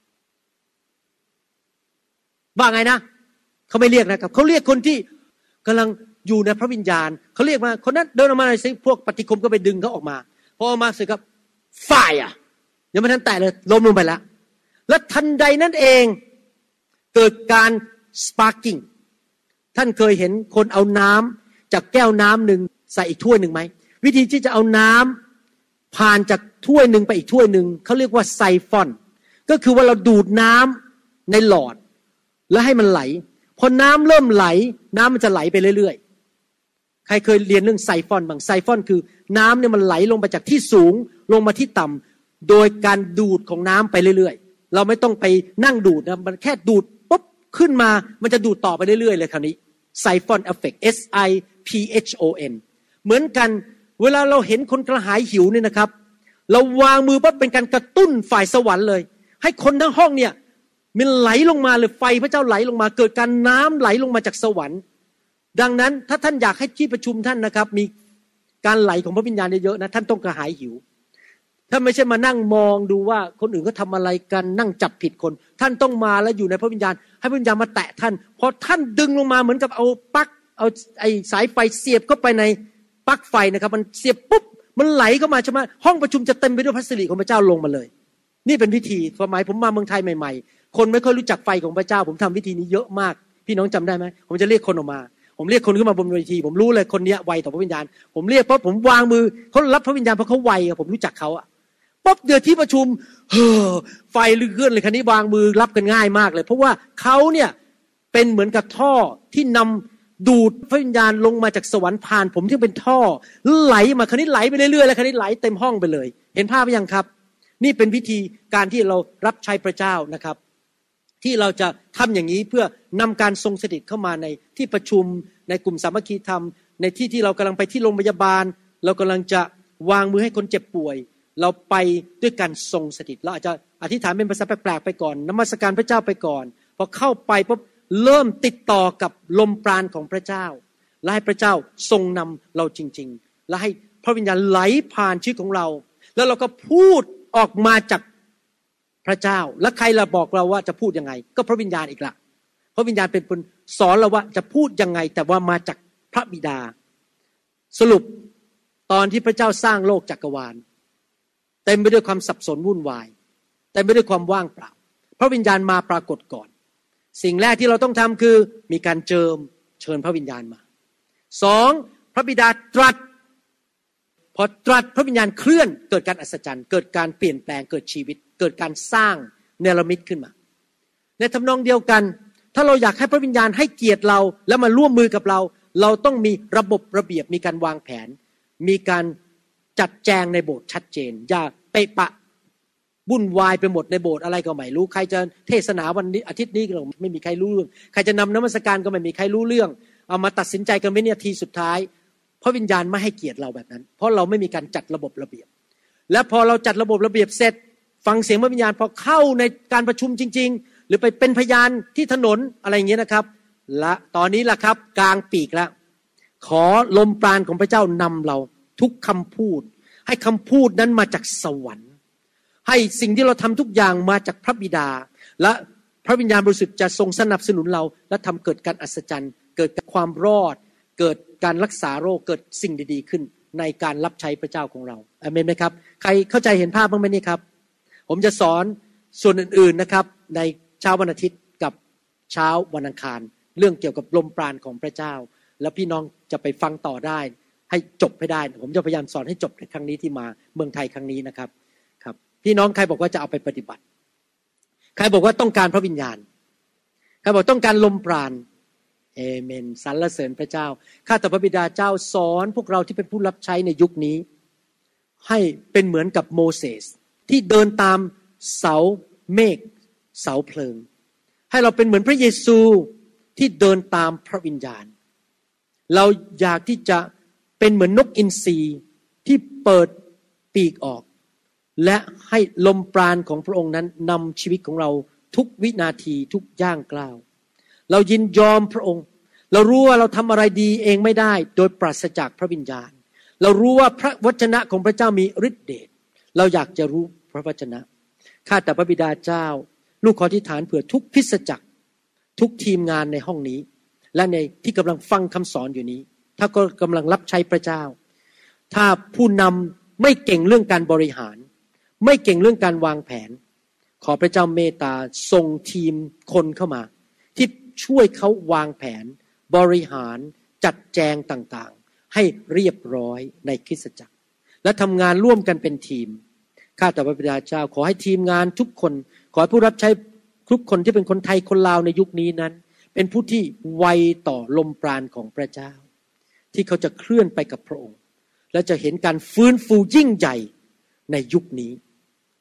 S2: ว่าไงนะเขาไม่เรียกนะครับเขาเรียกคนที่กำลังอยู่ในพระวิญญาณเขาเรียกมาคนนั้นเดินออกมาหน่อยสิพวกปฏิคมก็ไปดึงเขาออกมาพอออกมาเสร็จครับไฟอ่ะยังไม่ทันแตะเลยล้มลงไปแล้วและทันใดนั้นเองเกิดการสปาร์กิ้งท่านเคยเห็นคนเอาน้ำจากแก้วน้ำหนึ่งใส่อีกถ้วยหนึ่งไหมวิธีที่จะเอาน้ำผ่านจากถ้วยหนึ่งไปอีกถ้วยหนึ่งเขาเรียกว่าไซฟอนก็คือว่าเราดูดน้ำในหลอดแล้วให้มันไหลพอน้ำเริ่มไหลน้ำมันจะไหลไปเรื่อยๆใครเคยเรียนเรื่องไซฟอนบ้างไซฟอนคือน้ำเนี่ยมันไหลลงไปจากที่สูงลงมาที่ต่โดยการดูดของน้ำไปเรื่อยๆเราไม่ต้องไปนั่งดูดนะมันแค่ดูดปุ๊บขึ้นมามันจะดูดต่อไปเรื่อยๆเลยคราวนี้ Siphon Effect S I P H O N เหมือนกันเวลาเราเห็นคนกระหายหิวเนี่ยนะครับเราวางมือปั๊บเป็นการกระตุ้นฝ่ายสวรรค์เลยให้คนทั้งห้องเนี่ยมันไหลลงมาเลยไฟพระเจ้าไหลลงมาเกิดการน้ำไหลลงมาจากสวรรค์ดังนั้นถ้าท่านอยากให้ที่ประชุมท่านนะครับมีการไหลของพระวิญญาณเยอะๆนะท่านต้องกระหายหิวถ้าไม่ใช่มานั่งมองดูว่าคนอื่นก็ทำอะไรกันนั่งจับผิดคนท่านต้องมาแล้วอยู่ในพระวิญญาณให้พระวิญญาณมาแตะท่านพอท่านดึงลงมาเหมือนกับเอาปลั๊กเอาไอ้สายไฟเสียบเข้าไปในปลั๊กไฟนะครับมันเสียบปุ๊บมันไหลเข้ามาใช่ไหมห้องประชุมจะเต็มไปด้วยพระสิริของพระเจ้าลงมาเลยนี่เป็นวิธีสมัยผมมาเมืองไทยใหม่ๆคนไม่ค่อยรู้จักไฟของพระเจ้าผมทำวิธีนี้เยอะมากพี่น้องจำได้ไหมผมจะเรียกคนออกมาผมเรียกคนขึ้นมาบนเวทีผมรู้เลยคนนี้ไวต่อพระวิญญาณผมเรียกเพราะผมวางมือเขารับพระวิญญาณเพราะเขาไวผมรู้จักเขาอะปุ๊บเดือดที่ประชุมเฮ้อไฟลุกขึ้นเลยคันนี้วางมือรับกันง่ายมากเลยเพราะว่าเขาเนี่ยเป็นเหมือนกับท่อที่นำดูดพระวิญญาณลงมาจากสวรรค์ผ่านผมที่เป็นท่อไหลมาคันนี้ไหลไปเรื่อยๆแล้วคันนี้ไหลเต็มห้องไปเลยเห็นภาพหรือยังครับนี่เป็นวิธีการที่เรารับใช้พระเจ้านะครับที่เราจะทำอย่างนี้เพื่อนำการทรงสถิตเข้ามาในที่ประชุมในกลุ่มสามัคคีธรรมในที่ที่เรากำลังไปที่โรงพยาบาลเรากำลังจะวางมือให้คนเจ็บป่วยเราไปด้วยการทรงสถิตเราอาจจะอธิษฐานเป็นภาษาแปลกๆไปก่อนนมัสการพระเจ้าไปก่อนพอเข้าไปปุ๊บเริ่มติดต่อกับลมปราณของพระเจ้าและให้พระเจ้าทรงนำเราจริงๆและให้พระวิญญาณไหลผ่านชีวิตของเราแล้วเราก็พูดออกมาจากพระเจ้าและใครล่ะบอกเราว่าจะพูดยังไงก็พระวิญญาณอีกละพระวิญญาณเป็นคนสอนเราว่าจะพูดยังไงแต่ว่ามาจากพระบิดาสรุปตอนที่พระเจ้าสร้างโลกจักรวาลเต็มไปด้วยความสับสนวุ่นวายเต็มไปด้วยความว่างเปล่าพระวิญญาณมาปรากฏก่อนสิ่งแรกที่เราต้องทำคือมีการเจิมเชิญพระวิญญาณมาสองพระบิดาตรัสพอตรัสพระวิญญาณเคลื่อนเกิดการอัศจรรย์เกิดการเปลี่ยนแปลงเกิดชีวิตเกิดการสร้างเนรมิตขึ้นมาในทำนองเดียวกันถ้าเราอยากให้พระวิญญาณให้เกียรติเราแล้วมาร่วมมือกับเราเราต้องมีระบบระเบียบมีการวางแผนมีการจัดแจงในโบสถ์ชัดเจนอย่าเปะปะวุ่นวายไปหมดในโบสถ์อะไรก็ไม่รู้ใครจะเทศนาวันนี้อาทิตย์นี้ก็ไม่มีใครรู้เรื่องใครจะนำนมัสการก็ไม่มีใครรู้เรื่องเอามาตัดสินใจกันวินาทีสุดท้ายพระวิญญาณไม่ให้เกียรติเราแบบนั้นเพราะเราไม่มีการจัดระบบระเบียบและพอเราจัดระบบระเบียบเสร็จฟังเสียงพระวิญญาณพอเข้าในการประชุมจริงๆหรือไปเป็นพยานที่ถนนอะไรอย่างเงี้ยนะครับและตอนนี้ล่ะครับกลางปีกแล้วขอลมปราณของพระเจ้านำเราทุกคำพูดให้คำพูดนั้นมาจากสวรรค์ให้สิ่งที่เราทำทุกอย่างมาจากพระบิดาและพระวิญญาณบริสุทธิ์จะทรงสนับสนุนเราและทำเกิดการอัศจรรย์เกิดความรอดเกิดการรักษาโรคเกิดสิ่งดีๆขึ้นในการรับใช้พระเจ้าของเราอาเมนไหมครับใครเข้าใจเห็นภาพบ้างไหมนี่ครับผมจะสอนส่วนอื่นๆนะครับในเช้าวันอาทิตย์กับเช้าวันอังคารเรื่องเกี่ยวกับลมปราณของพระเจ้าแล้วพี่น้องจะไปฟังต่อได้ให้จบให้ได้ผมจะพยายามสอนให้จบในครั้งนี้ที่มาเมืองไทยครั้งนี้นะครับครับพี่น้องใครบอกว่าจะเอาไปปฏิบัติใครบอกว่าต้องการพระวิญญาณใครบอกต้องการลมปราณเอเมนสรรเสริญพระเจ้าข้าแต่พระบิดาเจ้าสอนพวกเราที่เป็นผู้รับใช้ในยุคนี้ให้เป็นเหมือนกับโมเสสที่เดินตามเสาเมฆเสาเพลิงให้เราเป็นเหมือนพระเยซูที่เดินตามพระวิญญาณเราอยากที่จะเป็นเหมือนนกอินทรีที่เปิดปีกออกและให้ลมปราณของพระองค์นั้นนำชีวิตของเราทุกวินาทีทุกย่างก้าวเรายินยอมพระองค์เรารู้ว่าเราทำอะไรดีเองไม่ได้โดยปราศจากพระวิญญาณเรารู้ว่าพระวจนะของพระเจ้ามีฤทธิ์เดชเราอยากจะรู้พระวจนะข้าแต่พระบิดาเจ้าลูกขออธิษฐานเผื่อทุกคริสตจักรทุกทีมงานในห้องนี้และในที่กำลังฟังคำสอนอยู่นี้ถ้าก็กำลังรับใช้พระเจ้าถ้าผู้นำไม่เก่งเรื่องการบริหารไม่เก่งเรื่องการวางแผนขอพระเจ้าเมตตาส่งทีมคนเข้ามาที่ช่วยเขาวางแผนบริหารจัดแจงต่างๆให้เรียบร้อยในคริสตจักรและทำงานร่วมกันเป็นทีมข้าแต่พระบิดาเจ้าขอให้ทีมงานทุกคนขอให้ผู้รับใช้ทุกคนที่เป็นคนไทยคนลาวในยุคนี้นั้นเป็นผู้ที่ไวต่อลมปราณของพระเจ้าที่เขาจะเคลื่อนไปกับพระองค์และจะเห็นการฟื้นฟูยิ่งใหญ่ในยุคนี้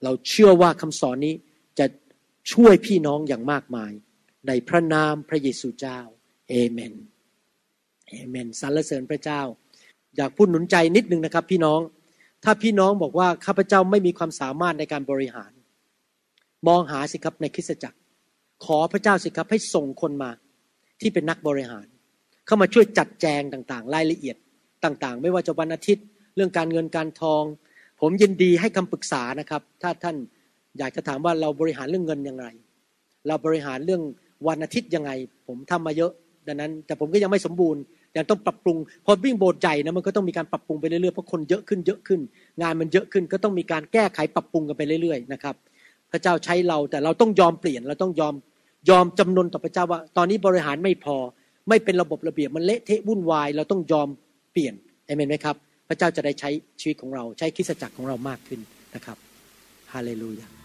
S2: เราเชื่อว่าคำสอนนี้จะช่วยพี่น้องอย่างมากมายในพระนามพระเยซูเจ้าเอเมนเอเมนสรรเสริญพระเจ้าอยากพูดหนุนใจนิดนึงนะครับพี่น้องถ้าพี่น้องบอกว่าข้าพเจ้าไม่มีความสามารถในการบริหารมองหาสิครับในคริสตจักรขอพระเจ้าสิครับให้ส่งคนมาที่เป็นนักบริหารเข้ามาช่วยจัดแจงต่างๆรายละเอียดต่างๆไม่ว่าจะวันอาทิตย์เรื่องการเงินการทองผมยินดีให้คำปรึกษานะครับถ้าท่านอยากจะถามว่าเราบริหารเรื่องเงินยังไงเราบริหารเรื่องวันอาทิตย์ยังไงผมทำมาเยอะดังนั้นแต่ผมก็ยังไม่สมบูรณ์ยังต้องปรับปรุงพอวิ่งโบสถ์ใหญ่นะมันก็ต้องมีการปรับปรุงไปเรื่อยๆเพราะคนเยอะขึ้นเยอะขึ้นงานมันเยอะขึ้นก็ต้องมีการแก้ไขปรับปรุงกันไปเรื่อยๆนะครับพระเจ้าใช้เราแต่เราต้องยอมเปลี่ยนเราต้องยอมยอมจำนนต่อพระเจ้าว่าตอนนี้บริหารไม่พอไม่เป็นระบบระเบียบมันเละเทะวุ่นวายเราต้องยอมเปลี่ยนอาเมนไหมครับพระเจ้าจะได้ใช้ชีวิตของเราใช้คริสตจักรของเรามากขึ้นนะครับฮาเลลูยา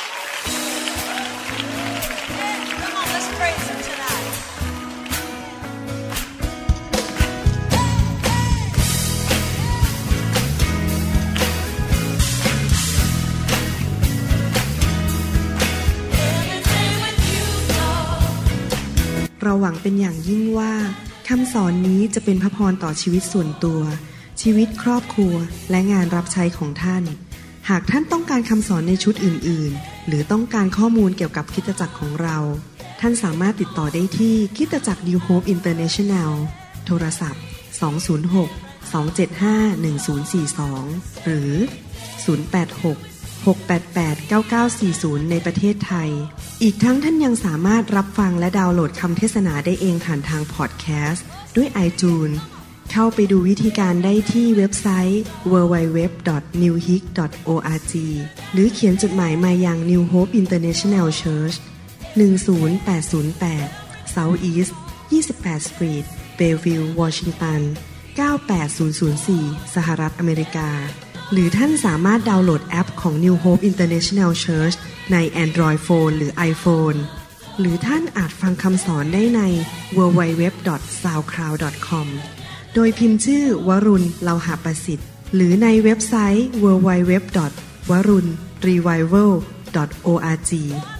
S1: เราหวังเป็นอย่างยิ่งว่าคำสอนนี้จะเป็นพระพรต่อชีวิตส่วนตัวชีวิตครอบครัวและงานรับใช้ของท่านหากท่านต้องการคำสอนในชุดอื่นๆหรือต้องการข้อมูลเกี่ยวกับคริสตจักรของเราท่านสามารถติดต่อได้ที่คริสตจักร New Hope International โทรศัพท์สอง ศูนย์ หก สอง เจ็ด ห้า หนึ่ง ศูนย์ สี่ สองหรือศูนย์ แปด หก หก แปด แปด เก้า เก้า สี่ ศูนย์ในประเทศไทยอีกทั้งท่านยังสามารถรับฟังและดาวน์โหลดคำเทศนาได้เองผ่านทางพอดแคสต์ด้วย iTunes เข้าไปดูวิธีการได้ที่เว็บไซต์ ดับเบิลยู ดับเบิลยู ดับเบิลยู ดอท นิว โฮป ดอท โอ อาร์ จี หรือเขียนจดหมายมายัง New Hope International Church หนึ่ง ศูนย์ แปด ศูนย์ แปด South East ยี่สิบแปด Street Bellevue Washington เก้า แปด ศูนย์ ศูนย์ สี่ สหรัฐอเมริกาหรือท่านสามารถดาวน์โหลดแอปของ New Hope International Church ใน Android Phone หรือ iPhone หรือท่านอาจฟังคำสอนได้ใน ดับเบิลยู ดับเบิลยู ดับเบิลยู ดอท ซาวด์คลาวด์ ดอท คอม โดยพิมพ์ชื่อวรุณเลาหะประสิทธิ์หรือในเว็บไซต์ ดับเบิลยู ดับเบิลยู ดับเบิลยู ดอท วรุณ รีไววัล ดอท โอ อาร์ จี